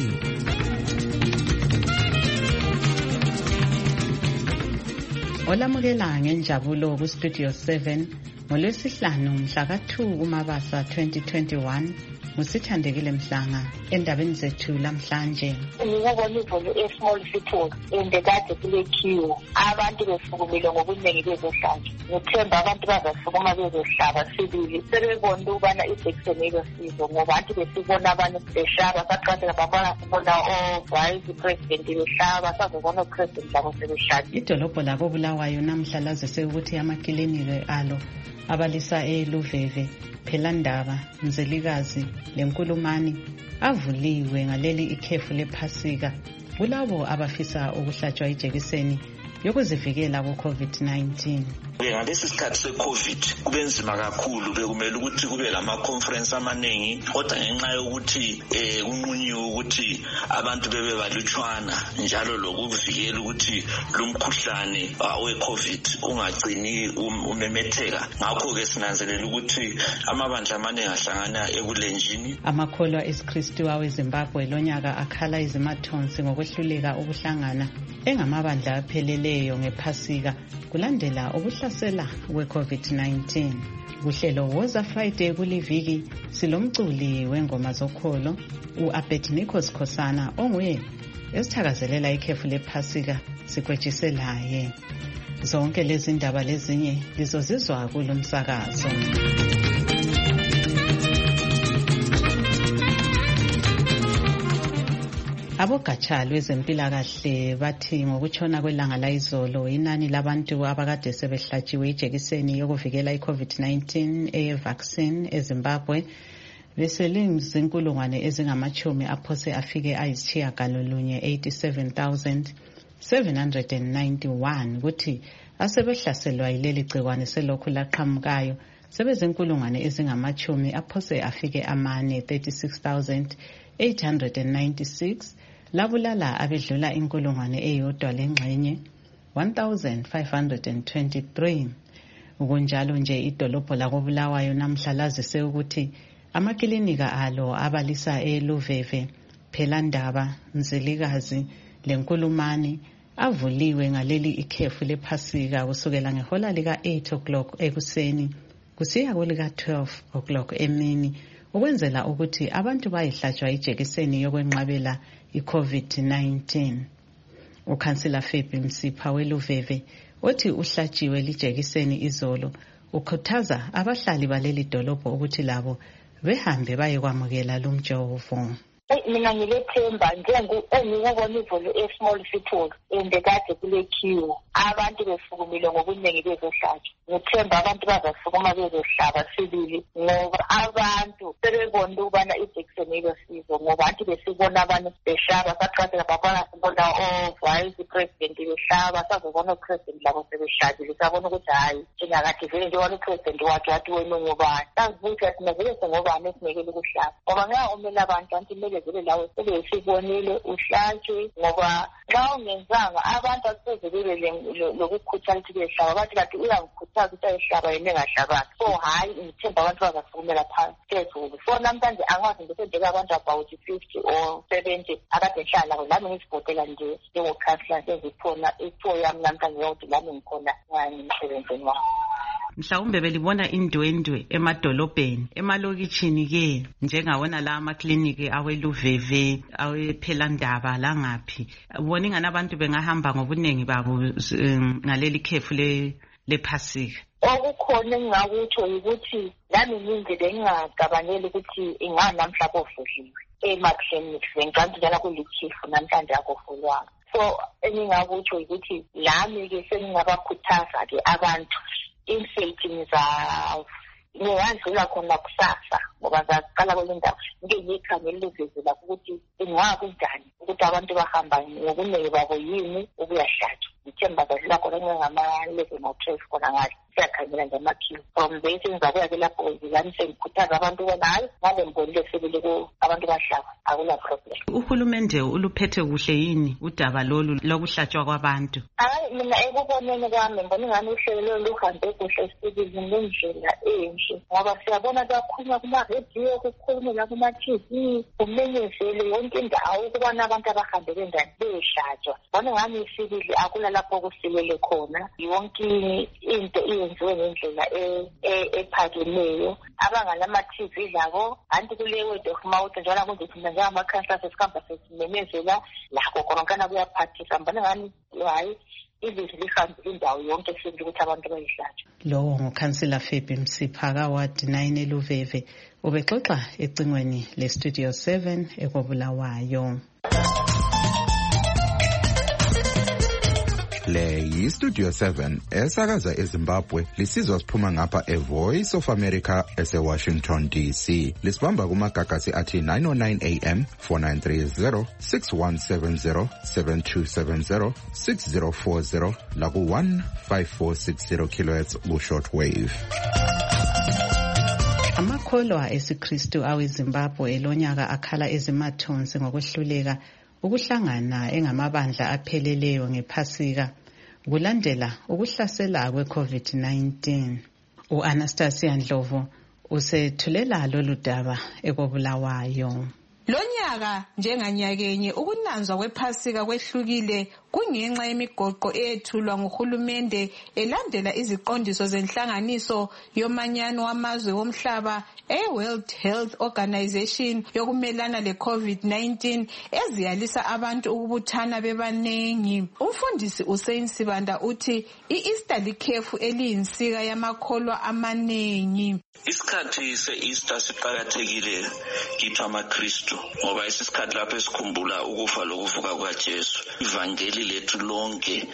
Olamukela ngenjabulo ku Studio 7 ngoLwesihlanu mhla ka-2 kuMabasa 2021. Musithandekile Mhlanga endabeni zethu lamhlanje. Ngikubona ivolo e-small football endekade kule queue abantu besukumile ngobuningi bezohlala. Ngithemba abantu bazasukuma bezohlaba sibili. Sebebona ukubana i-vaccine ilosizo ngoba abantu besibona abantu beshaba saqathela babona vice president behlaba sazobona upresident labo sebehlaba. Idolobho lako Bulawayo namhla lazise ukuthi amakliniki alo abalisa eLuveve, Phelandaba, Mzelikazi leNkulumani avuliwe ngaleli ikhefu lephasika kulabo abafisa ukuhlatshwa ijekiseni yokuzivikela ku-COVID-19. Ngalesi sikhathi se-COVID kube nzima kakhulu, bekumele ukuthi kube lama-conference amaningi, kodwa ngenxa yokuthi kunqunyiwe ukuthi abantu bebe balutshwana njalo lokuvikela ukuthi lo mkhuhlane we-COVID ungagcini umemetheka. Ngakho-ke sinanzelela ukuthi amabandla amaningi ahlangana ebulenjini. Amakholwa esikristu aweZimbabwe lonyaka akhala izimathonsi ngokwehluleka ukuhlangana engamabandla apheleleyo ngephasika kulandela ukuhlasela kwe-COVID-19. Kuhlelo Woza Friday kuliviki silomculi wengoma zokholo u-Abednego Sikhosana onguye esithakazelela ikhefu lephasika sikwetshiselaye. Zonke lezi ndaba lezinye lizozizwa kulo msakazo. Abogatsha lwezempilakahle bathi ngokutshona kwelanga layizolo inani labantu abakade sebehlatshiwe ijekiseni yokuvikela i-COVID-19 eye-vaccine eZimbabwe beselinzinkulungwane ezingamachumi aphose afike ayisitshiyagalolunye 87,791 kuthi asebehlaselwa yileli gcikwane selokhu laqhamukayo sebezinkulungwane ezingamachumi aphose afike amane 36,896 labulala abedlula inkulungwane eyodwa lengxenye 1,523. Kunjalo nje idolobho lako Bulawayo namhla lazise ukuthi amaklinika alo abalisa eLuveve, Phelandaba, Mzelikazi leNkulumani avuliwe ngaleli ikhefu lephasika kusukela ngehola lika 8 o'clock ekuseni kusiya kulika 12 o'clock emini ukwenzela ukuthi abantu bayihlatshwa ijekiseni yokwenqabela i-COVID-19. Ukhansila Febhi Msipha weLuveve othi uhlatshiwe lijekiseni izolo ukhuthaza abahlali baleli dolobho ukuthi labo behambe bayekwamukela lo mjovo. Mina ngilethemba ngikubona ivolo e-small football endekade kule queue abantu besukumile ngobuningi bezohlatshwa. Ngithemba abantu bazasukuma bezohlaba sibili ngoba abantu sebebona ukubana i-vaccine ilosizo ngoba abantu besibona abantu beshaba saqathela babona vice president behlaba sazobona upresident labo sebehlabile sabona ukuthi hayi njengakade vele njengobana upresident wakhe wathi wena ungubani sazibuthi thina vele sengobani esinekele ukuhlaba ngoba nxa umele abantu kumele vele lawe sebesibonile uhlatshwe ngoba nxa ungenzanga abantu aseze bebe lokukhuthala ukuthi behlaba bathi kanti uyangikhuthaza ukuthi ayehlaba yena engahlabanga. So hayi ngithemba abantu bazasukumela phezulu. So namhlanje angwazi ngisendeka abantu about 50 or 70 akade ngihlala labo lami ngisibhotela nje njengokhansila sezikhona itho yami namhlanje yokuthi lami ngikhona emsebenzini wami. Mhlawumbe belibona indwendwe emadolobheni emalokitshini ke njengawona la amakliniki aweLuveve awephelandaba langaphi ubona ingani abantu bengahamba ngobunengi babo ngaleli khefu lephasika. Okukhona engingakutsho ukuthi lami nginje bengingacabangeli ukuthi ingani namhla kovuliwe emakliniki ngicanti njalo kulikhefu namhlanje akuvulwanga. So engingakutsho ukuthi lami ke sengingabakhuthaza ke abantu insetting ngiyanzula khona kusasa ngoba ngaqala kule ndawo ngiyikhangela lezizela ukuthi ingakunjani ukuthi abantu bahamba ngokuneke babo yini ukuyahlatshwa. Ngithemba badlula khona ngama 11 or 12 khona ngathi siyakhangela nje amakhiwo. From there sengizakuya-ke lapho ngizani sengikhuthaza abantu bona hayi ngabe ngibonile sebele abantu bahlaba akula problem. Uhulumende uluphethe kuhle yini udaba lolu lokuhlatshwa kwabantu? Hayi mina ekuboneni kwami ngibona ingani uhlelo luhambe kuhle sibili ngendlela enhle ngoba siyabona kakhulunywa kuma-radio kukhulunywa la kuma-TV kumenyezele yonke indawo ukubana abantu abahambe bendani beyihlatshwa. Ngibona ingani isibili akula lapho kusilele khona yonke into iyenziwe ngendlela ephakemeyo. Abangalama-TV labo anti kule word of mouth njalo kunje thina njengamakhansela sesikamba sesimemezela lakho konkana kuyaphathisa. Ngibona ngani hayi izizwe lihambile indawo yonke sibili ukuthi abantu bayihlatshwe. Lowo ngukhansela Phoebe Msipha kaWard 9 eLuveve ubexoxa ecingweni leStudio 7 eKobulawayo. Le yiStudio 7 esakaza eZimbabwe lisizwa siphuma ngapha eVoice of America eseWashington DC. Lisibamba kumagagasi athi 909 AM 4930 6170 7270 6040 laku 15460 kHz ku shortwave. Amakholwa esiKristu aweZimbabwe lonyaka akhala ezimathonsi ngokwehluleka ukuhlangana engamabandla apheleleyo ngephasika kulandela ukuhlasela kwe-COVID-19. U-Anastasia Ndlovu usethulela lolu daba eKobulawayo. Lonyaka njenganyakenye ukunanzwa kwephasika kwehlukile kungenxa yemigoqo eyethulwa nguhulumende elandela iziqondiso zenhlanganiso yomanyano wamazwe womhlaba e-World Health Organization yokumelana le-COVID-19 eziyalisa abantu ukubuthana bebanengi. Umfundisi Usain Sibanda uthi i-Easter likhefu eliyinsika yamakholwa amanengi. Isikhathi se-Easter siqakathekile kithi amaKristu ngoba isikhathi lapho esikhumbula ukufa lokuvuka kwaJesu. Ivangeli lethu lonke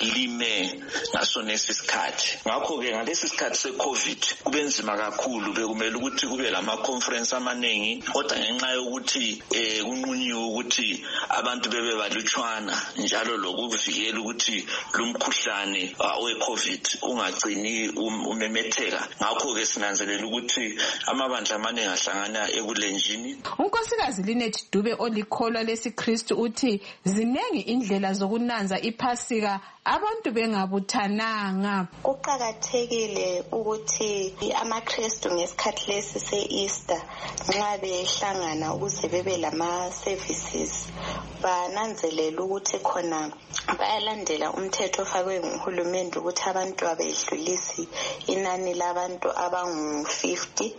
lime ngaso nesi sikhathi. Ngakho-ke ngalesi sikhathi se-COVID kube nzima kakhulu, bekumele ukuthi kube lama-conference amaningi, kodwa ngenxa yokuthi kunqunyiwe ukuthi abantu bebe balutshwana njalo lokuvikela ukuthi lumkhuhlane we-COVID ungagcini umemetheka. Ngakho-ke sinanzelela ukuthi amabandla amaningi ahlangana ebulenjini. Unkosikazi Linet Dube olikholwa lesiKristu uthi zinengi indlela zokunanza iphasika abantu bengabuthananga. Kuqakathekile ukuthi amaKristu ngesikhathi lesi se-Easter nxa behlangana ukuze bebe lama-services bananzelela ukuthi khona bayalandela umthetho ofakwe nguhulumende ukuthi abantu abedlulisi inani labantu abangu-50.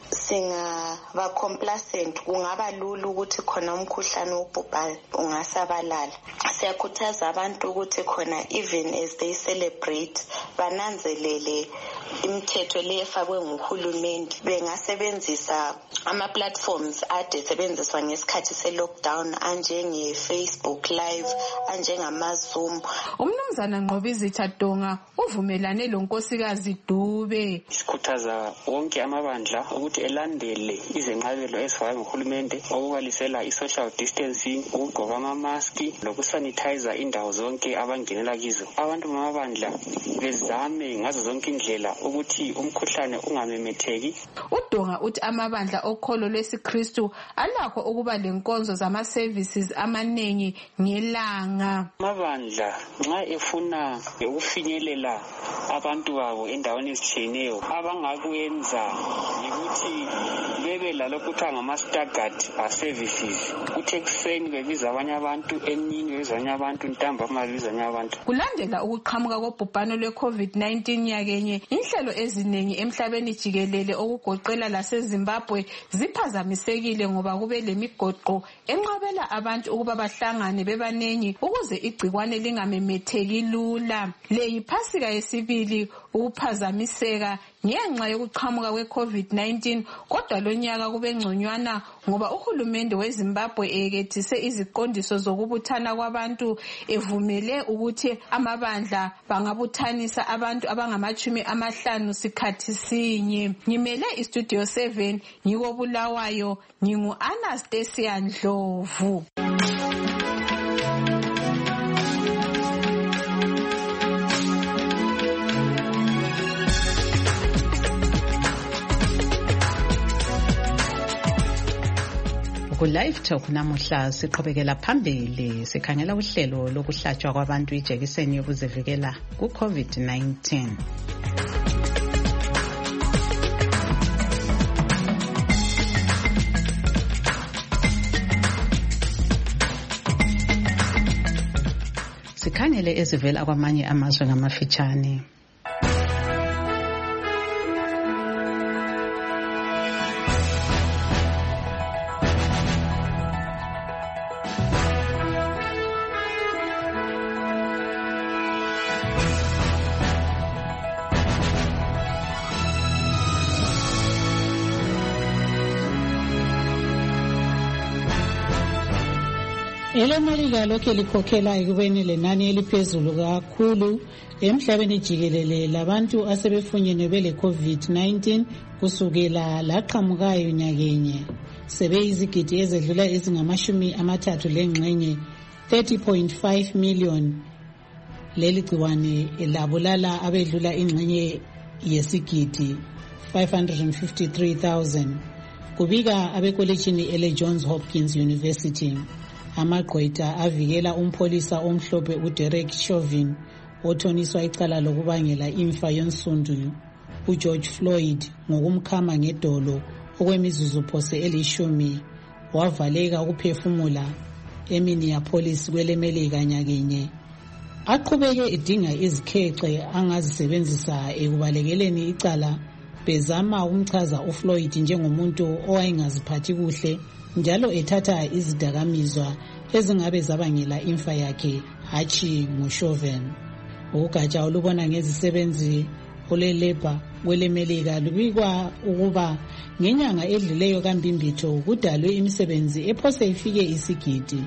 Singaba complacent kungaba lula ukuthi khona umkhuhlane wobhubhane ungasabalala. Siyakhuthaza abantu ukuthi khona even as they celebrate bananzelele imithetho le efakwe nguhulumende. Bengasebenzisa ama-platforms ade sebenziswa ngesikhathi se-lockdown anjenge-Facebook Live, anjengama-Zoom. Umnumzana Nqobizitha Donga uvumelane lonkosikazi Dube. Sikhuthaza wonke amabandla ukuthi elandele izenqabelo ezifakwe nguhulumende okubalisela i-social distancing, ukugqoka ama-maski lokusanitizer indawo zonke abangenela kizo. Abantu bamabandla bezame ngazo zonke indlela ukuthi umkhuhlane ungamemetheki. UDonga uthi amabandla okholo lwesiKristu alakho ukuba lenkonzo zama-services amaningi ngelanga. Amabandla nxa efuna ukufinyelela abantu babo endaweni ezitshiyeneyo abangakwenza yikuthi bebe lalokhu kuthiwa ngama-staggered services. Kuthi ekuseni bebiza abanye abantu, emini bebiza abanye abantu, ntambama bebiza abanye abantu. Kulandela ukuqhamuka kobhubhane lwe-COVID-19 nyakenye, inhlelo eziningi emhlabeni jikelele okugoqela laseZimbabwe ziphazamisekile ngoba kube lemigoqo enqabela abantu ukuba bahlangane bebanengi ukuze igcikwane lingamemetheki lula. Le yiphasika yesibili ukuphazamiseka ngenxa yokuqhamuka kwe-COVID-19, kodwa lonyaka kube ngconywana ngoba uhulumende weZimbabwe ekethise iziqondiso zokubuthana kwabantu, evumele ukuthi amabandla bangabuthanisa abantu abangama-50 sikhathi sinye. Ngimele iStudio 7 ngikobulawayo, ngingu-Anastasia Ndlovu. Ku-Live Talk namuhla siqhubekela phambili sikhangela uhlelo lokuhlatshwa kwabantu ijekiseni yokuzivikela ku-COVID-19. Sikhangele ezivela kwamanye amazwe ngamafitshane. EleMelika lokhu likhokhela ekubeni lenani eliphezulu kakhulu emhlabeni jikelele labantu asebefunyenwe bele COVID-19 kusukela laqhamukayo nyakenye. Sebeyizigidi ezedlula ezingama-30 lengxenye 30.5 million. Leli gciwane labulala abedlula ingxenye yesigidi 553,000. Kubika abekolejini ele-Johns Hopkins University. Amagqwetha avikela umpholisa omhlophe uDerek Chauvin othoniswa icala lokubangela imfa yonsundu uGeorge Floyd ngokumkhama ngedolo okwemizuzu phose elishumi wavaleka ukuphefumula eMinneapolis kweleMelika nyakenye. Aqhubeke edinga izikhece angazisebenzisa ekubalekeleni icala bezama ukumchaza uFloyd njengomuntu owayengaziphathi kuhle njalo ethatha izidakamizwa ezingabe zabangela imfa yakhe hatshi nguChauvin. Ugatsha olubona ngezisebenzi olelebha kweleMelika lubikwa ukuba ngenyanga edluleyo kaMbimbitho kudalwe imisebenzi ephose ifike isigidi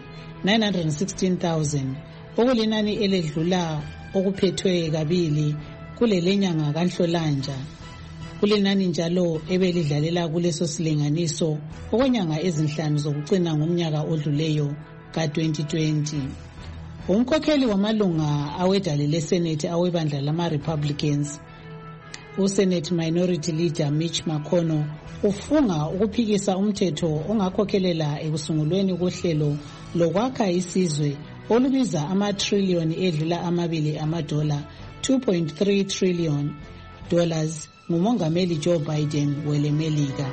916,000 okulinani eledlula okuphethwe kabili kulele nyanga kaNhlolanja. Kulenani njalo ebelidlalela kuleso silinganiso okwenyanga ezinhlanu zokucina ngomnyaka odluleyo ka-2020. Umkhokheli wamalunga awedale leSenate awebandla lama-Republicans, uSenate Minority Leader Mitch McConnell, ufunga ukuphikisa umthetho ongakhokhelela ekusungulweni kohlelo lokwakha isizwe olubiza ama-trillion edlula amabili amadola $2.3 trillion ngumongameli Joe Biden weleMelika.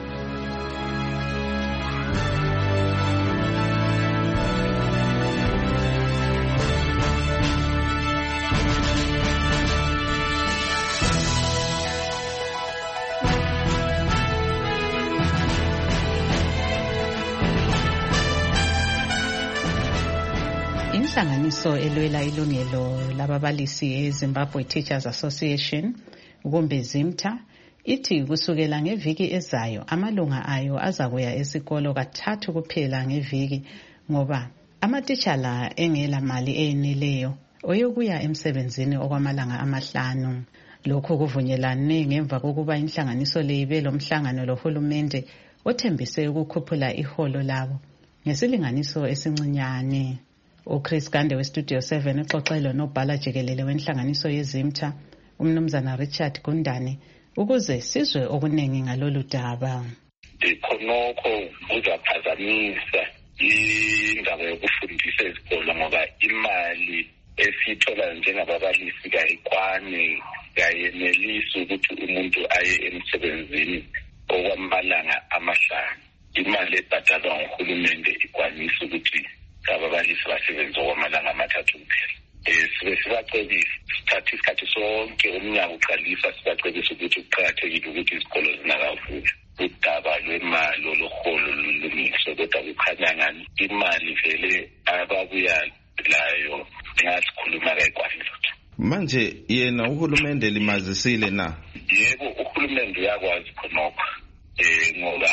Inhlanganiso elwela ilungelo lababalisi eZimbabwe Teachers Association kumbe ZIMTA ithi kusukela ngeviki ezayo amalunga ayo azakuya esikolo kathathu kuphela ngeviki ngoba amatitshala engela mali eyeneleyo oyokuya emsebenzini okwamalanga amahlanu. Lokhu kuvunyelane ngemva kokuba inhlanganiso leyibe lomhlangano lohulumende othembise ukukhuphula iholo labo ngesilinganiso esincinyane. uChris Gande weStudio 7 uxoxelo nobhala jikelele wenhlanganiso yeZIMTA umnumzana Richard Gundane ukuze sizwe okuningi ngalolu daba. Khonokho kuzaphazamisa indaba yokufundisa ezikolo ngoba imali esithola njengababalisi kayikwane kayenelisi ukuthi umuntu aye emsebenzini okwamalanga amahlanu. Imali ebhadalwa nguhulumende ikwanisa ukuthi ababalisi basebenze okwamalanga amathathu kuphela. Sibe sibacebisa sithatha isikhathi sonke umnyaka uqalisa sibacebisa ukuthi kuqakathekile ukuthi izikolo zinakavulwa. Udaba lwemali oloholo lulungiswe kodwa kukhanya ngani imali vele ababuya layo ngasikhuluma kayikwazi lutho. Manje yena uhulumende limazisile na? Yebo, uhulumende uyakwazi khonokho. Ngoba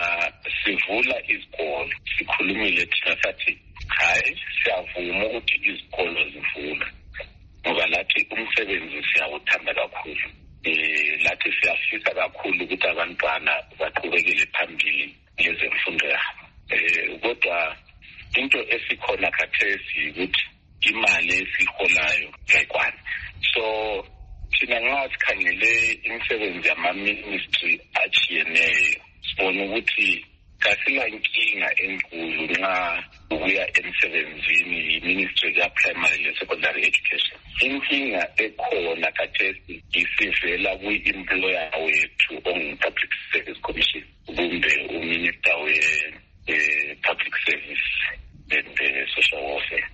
sivula izikolo sikhulumile thina sathi hayi siyavuma ukuthi izikolo zivulwe ngoba lathi umsebenzi siyawuthanda kakhulu. Lathi siyafisa kakhulu ukuthi abantwana baqhubekele phambili ngezemfundo yabo. Kodwa into esikhona khathesi ukuthi imali esiholayo kayikwane. So thina nxa sikhangele imisebenzi yama-ministry achiyeneyo sibona ukuthi kasilankinga enkulu nxa ukuya emsebenzini yi-Ministry ya-Primary le-Secondary Education. Inkinga ekhona kathesi isivela kwi-employer wethu ongu-Public Service Commission kumbe uminister we-Public Service and Social Welfare.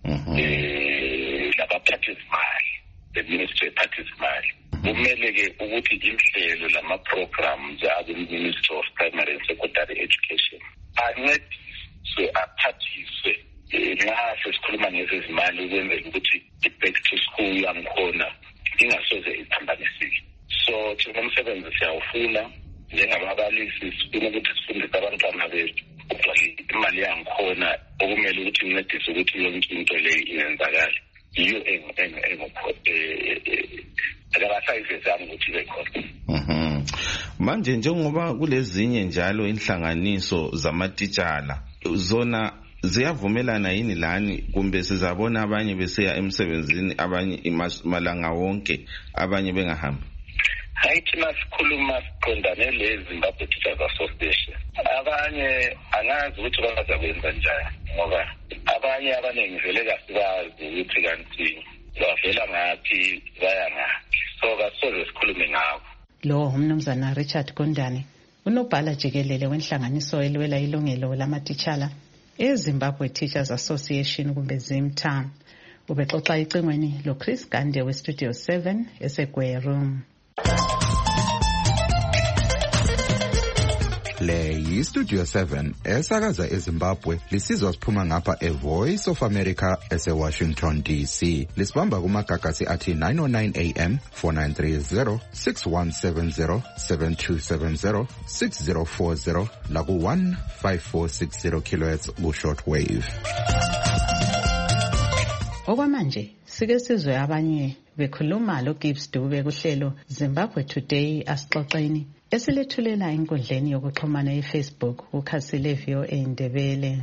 Labaphathizimali, the Ministry ephathizimali. Kumele-ke ukuthi inhlelo lama-programs aku-Ministry of Primary and Secondary Education ancediswe, aphathiswe nxa sesikhuluma ngezezimali ukwenzela ukuthi i-back to school yangikhona ingasoze iphambanisike. So thina umsebenzi siyawufuna njengababalisi, sifuna ukuthi sifundise abantwana bethu imali yangikhona okumele ukuthi incedise ukuthi yonke into leyo ingenzakala. Yiyo akabasayivezanga ukuthi ibe khona. Manje njengoba kulezinye njalo inhlanganiso zamatitshala, zona ziyavumelana yini lani kumbe sizabona abanye besiya emsebenzini, abanye malanga wonke, abanye bengahambi? Hayi, thina sikhuluma siqondane le-Zimbabwe Teachers Association. Abanye angazi ukuthi bazakwenza njani ngoba abanye abaningi vele kasibazi ukuthi kanti bavela ngaphi baya ngaphi, so kasoze sikhulume ngabo. Lo umnumzana Richard Gondane unobhala jikelele wenhlanganiso elwela ilungelo lamatitshala eZimbabwe Teachers Association kumbe ZIMTA. Ubexoxa icingweni lo Chris Gande weStudio 7 eseGweru. Le yiStudio 7 esakaza eZimbabwe, lisizwa siphuma ngapha eVoice of America eseWashington DC. Lisibamba kumagagasi athi 909 AM, 4930, 6170, 7270, 6040 laku 15460 kHz ku-shortwave. Okwamanje sike sizwe abanye bekhuluma lo Gibbs Dube kuhlelo Zimbabwe Today asixoxeni esilethulela enkundleni yokuxhumana eFacebook kukhasi le-VOA Indebele.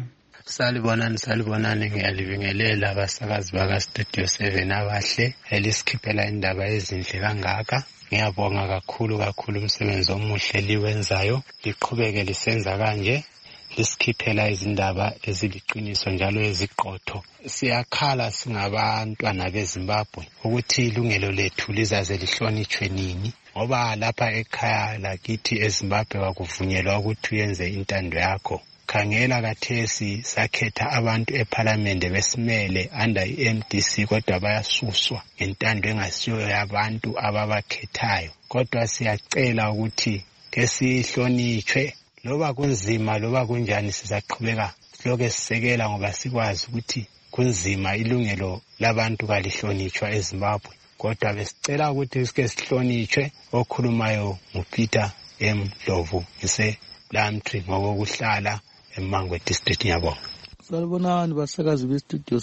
Salibonani ngiyalibingelela abasakazi bakaStudio 7 abahle elisikhiphela indaba ezinhle kangaka. Ngiyabonga kakhulu umsebenzi omuhle liwenzayo, liqhubeke lisenza kanje, lisikhiphela izindaba eziliqiniso njalo eziqotho. Siyakhala singabantwana beZimbabwe ukuthi ilungelo lethu lizaze lihlonitshwe nini, ngoba lapha ekhaya lakithi eZimbabwe akuvunyelwa ukuthi uyenze intando yakho. Khangela kathesi sakhetha abantu eParliament besimele under iMDC kodwa bayasuswa intando engasiyo yabantu ababakhethayo. Kodwa siyacela ukuthi ke sihlonitshwe, loba kunzima loba kunjani sizaqhubeka siloke sisekela ngoba sikwazi ukuthi kunzima, ilungelo labantu kalihlonitshwa eZimbabwe. Kodwa besicela ukuthi sike sihlonitshwe. Okhulumayo nguPeter M. Dlovu ise-Lamtri ngokokuhlala eMangwe District. Ngiyabonga. Salibonani basakazi beStudio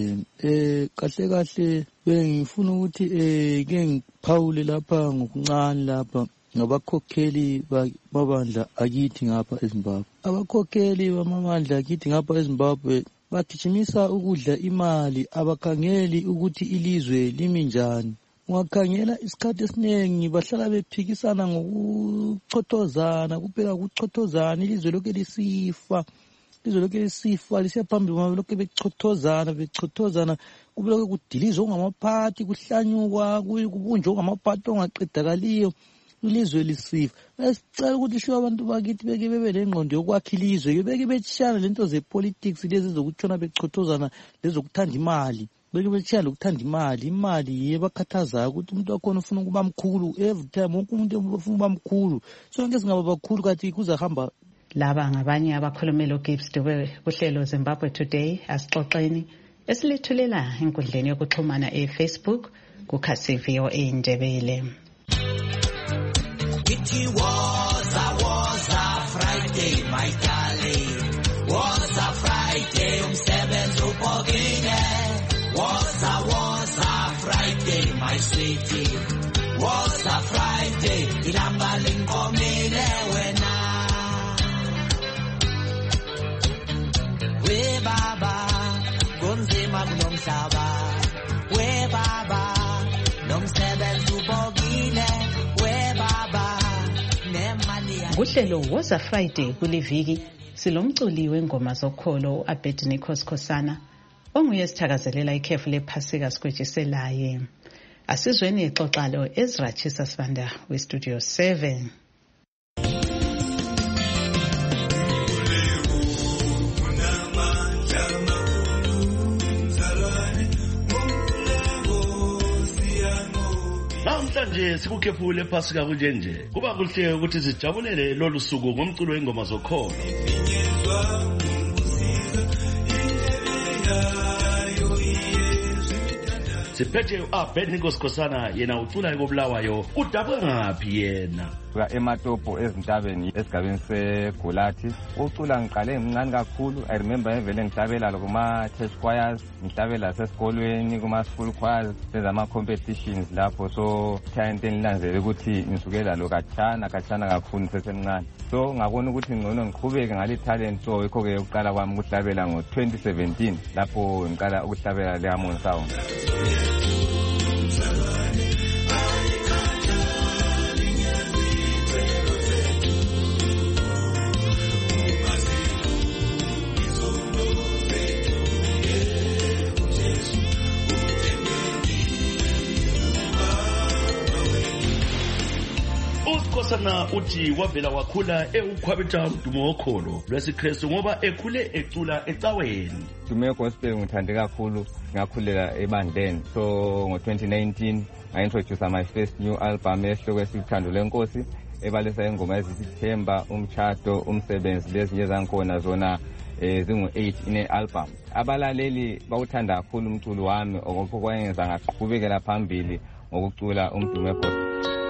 7. Kahle bengifuna ukuthi ke ngiphawule lapha ngokuncane lapha ngabakhokheli bamabandla akithi ngapha eZimbabwe. Abakhokheli bamabandla akithi ngapha eZimbabwe bagijimisa ukudla imali, abakhangeli ukuthi ilizwe limi njani. Ungakhangela isikhathi esiningi bahlala bephikisana ngokuchothozana, kuphela ukuchothozana, ilizwe lokho lisifa. Ilizwe lokho lisifa lisiya phambili lokho bechothozana kube lokho kudilizwa ngamaphathi, kuhlanyukwa, kubunjwa ngamaphathi ongaqedakaliyo. Ilizwe lisifa. Esicela ukuthi sho abantu bakithi beke bebe lengqondo yokwakha ilizwe, beke betshiyana lento zepolitics lezi zokutshona bechothozana lezokuthanda imali. Beke betshiyana lokuthanda imali yebakhathaza ukuthi umuntu wakhona ufuna ukuba mkhulu, every time wonke umuntu ufuna ukuba mkhulu. Sonke singaba bakhulu kathi kuzahamba. Laba ngabanye abakhulumela uGibbs Dube kuhlelo Zimbabwe Today asixoxeni esilethulela enkundleni yokuxhumana eFacebook kukhasi VOA Indebele. It was a Friday, my darling. Was a Friday, umsebenzi ubhokile. Was a Friday, my sweetie. Was a Friday, ilamba linkomile wena. We baba, kunzima kunomhlaba. We baba, nomsebenzi ubhokile. Uhlelo Woza Friday kuliviki silomculi wengoma zokholo uAbednego Skhosana onguye sithakazelela ikhefu lephasika sikwetshiselaye. Asizweni ixoxa lo Ezra Chisasvanda weStudio 7. Namhlanje sikukhefu lephasika kunjenje. Kuba kuhle ukuthi sijabulele lolu suku ngomculo wengoma zokholo. Siphethe uAbednego Skhosana yena ucula ekobulawayo. Udabwe ngaphi yena? Ematopo ezintabeni esigabeni seGulathi. Ucula ngiqale ngimncane kakhulu. I remember evele ngihlabela kuma church choirs, ngihlabela sesikolweni kuma school choirs, senza ama competitions lapho. So talent engilanzele ukuthi ngisukela lo khatshana kakhulu sesemncane. So ngabona ukuthi ngcono ngiqhubeke ngale talent. So yikho ke uqala kwami ukuhlabela ngo2017 lapho ngiqala ukuhlabela le Harmony Sound. Skhosana uthi wavela wakhula eukhwabitha umdumo wokholo lwesiKristu ngoba ekhule ecula ecaweni. Dume gospel ngithande kakhulu ngakhulela ebandleni. So ngo2019 I introduced my first new album esihloko esithando lenkosi ebalisa ingoma ezithemba umchato umsebenzi lezinye zankhona zona zingu8 ine album. Abalaleli bawuthanda kakhulu umculo wami okukwenza ngaqhubekela phambili ngokucula umdumo gospel.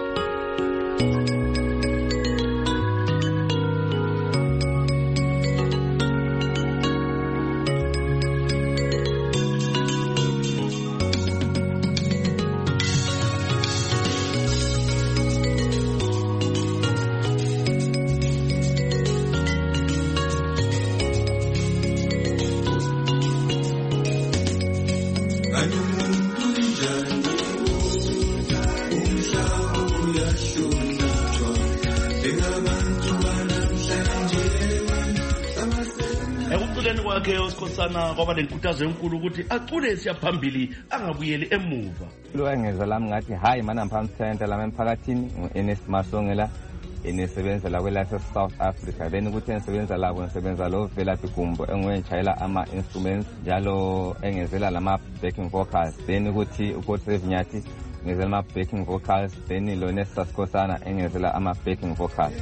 Skhosana kwaba lenkuthazo enkulu ukuthi acule siyaphambili angabuyeli emuva. Lo engeza lami ngathi hayi mana ngiphambi center lami emphakathini uNS Masongela enesebenza la kweLife South Africa. Then ukuthi engisebenza labo ngisebenza lo Velaphi Gumbo engiyitshayela ama instruments njalo engezela lama backing vocals. Then ukuthi uGodfrey Nyathi ngezela ama backing vocals. Then lo Nesta Skhosana engezela ama backing vocals.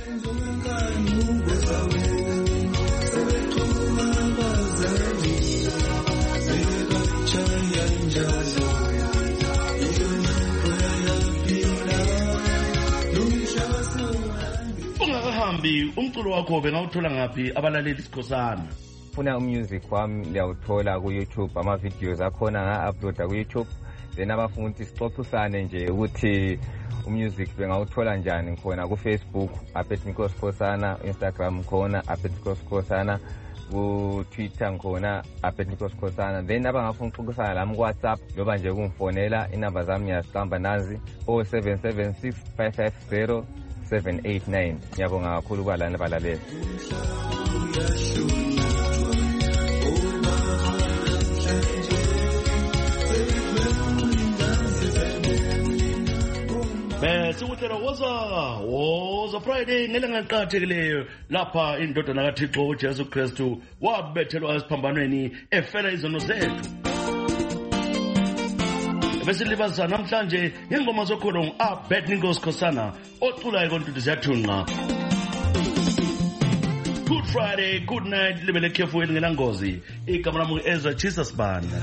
Ungakahambi umculo wakho bengawuthola ngaphi abalaleli Skhosana? Funa umusic wami liyawuthola ku YouTube, ama videos akhona nga-uploada ku YouTube. Then abafuna ukuthi sixoxisane nje ukuthi umusic bengawuthola njani khona ku Facebook Abednego Skhosana, Instagram khona Abednego Skhosana, ku Twitter khona Abednego Skhosana. Then abangafuna ukuxoxisana lami ku WhatsApp loba nje kungifonela inamba zami ngiyasiqamba nazi 0776 550 789. Ngiyabonga kakhulu kwalana abalaleli. Sikuthela Woza Friday ngelanga liqhathekileyo lapha indodana kaThixo uJesu Kristu wabethelwa esiphambanweni efela izono zethu. Besilibaza namhlanje ngengoma zokholo uAbednego Skhosana ocula ekontudu ziyathunqa. Good Friday, good night, libele khefu elingenangozi. Igama lami Ezra Chisasvanda.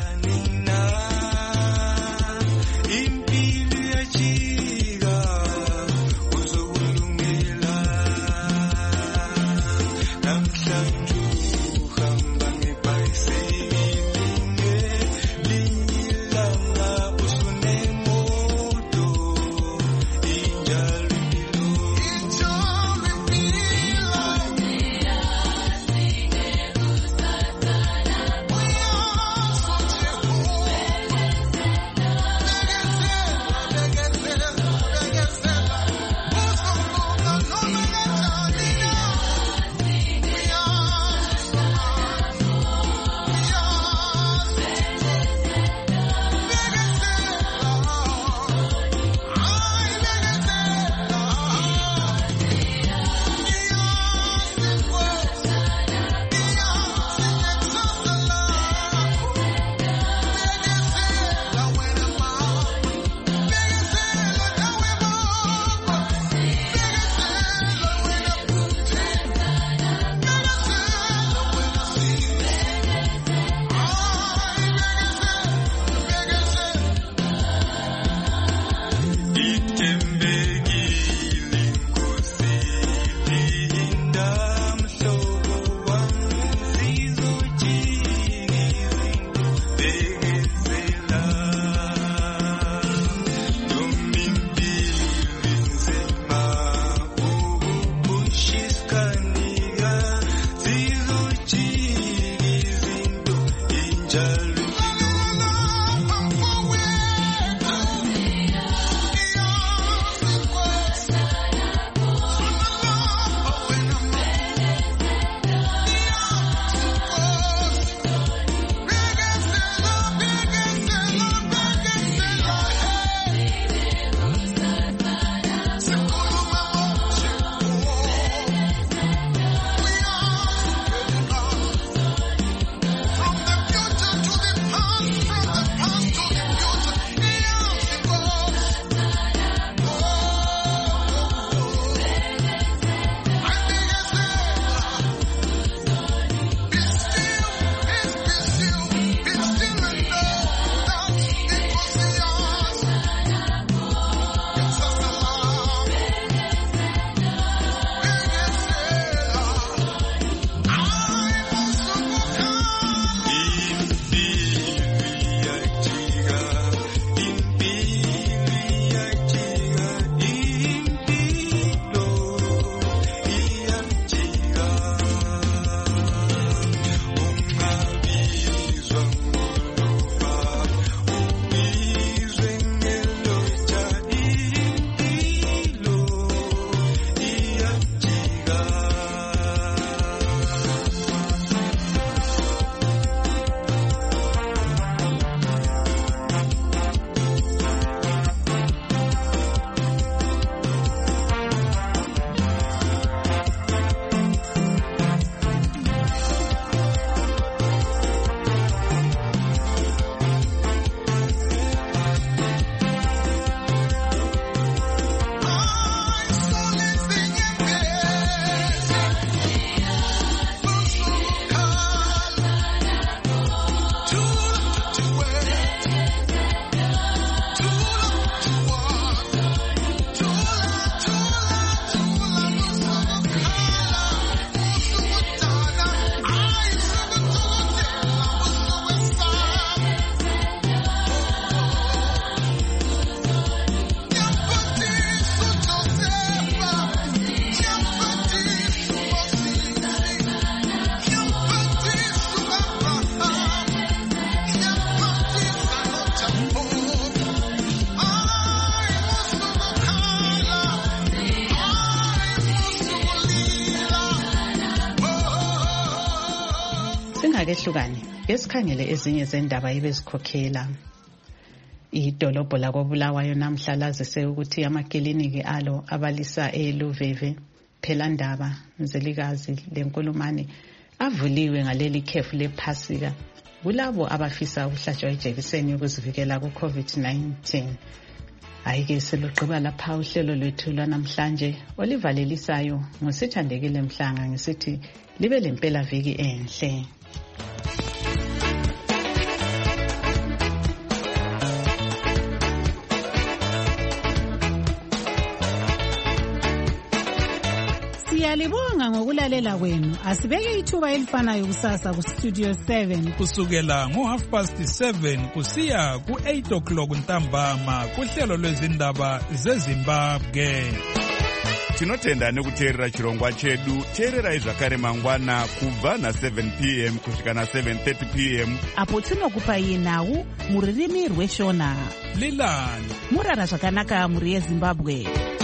Ake hlukane esikhangele ezinye zendaba ebezikhokhela. Idolobho lakoBulawayo namhla lazise ukuthi amakliniki alo abalisa eLuveve phela ndaba Nzelikazi lenkulumane avuliwe ngaleli khefu lephasika kulabo abafisa ukuhlatshwa ijekiseni yokuzivikela ku-COVID-19. Ayike selugqiba lapha uhlelo lwethu lwanamhlanje olivalelisayo ngosithandekile Mhlanga ngisithi libe lempela viki enhle. Siyalibonga ngokulalela kwenu. Asibeke ithuba elifanayo kusasa ku Studio 7 kusukela ngo7:30 kusiya ku8 ntambama kuhlelo lwezindaba zeZimbabwe. Tinotenda nekuteerera chirongwa chedu. Teererai zvakare mangwana kubva na7 p.m. kusvika na7:30 p.m. apo tinokupai nhau muririmi rweshona. Lilani murara zvakanaka muri yeZimbabwe.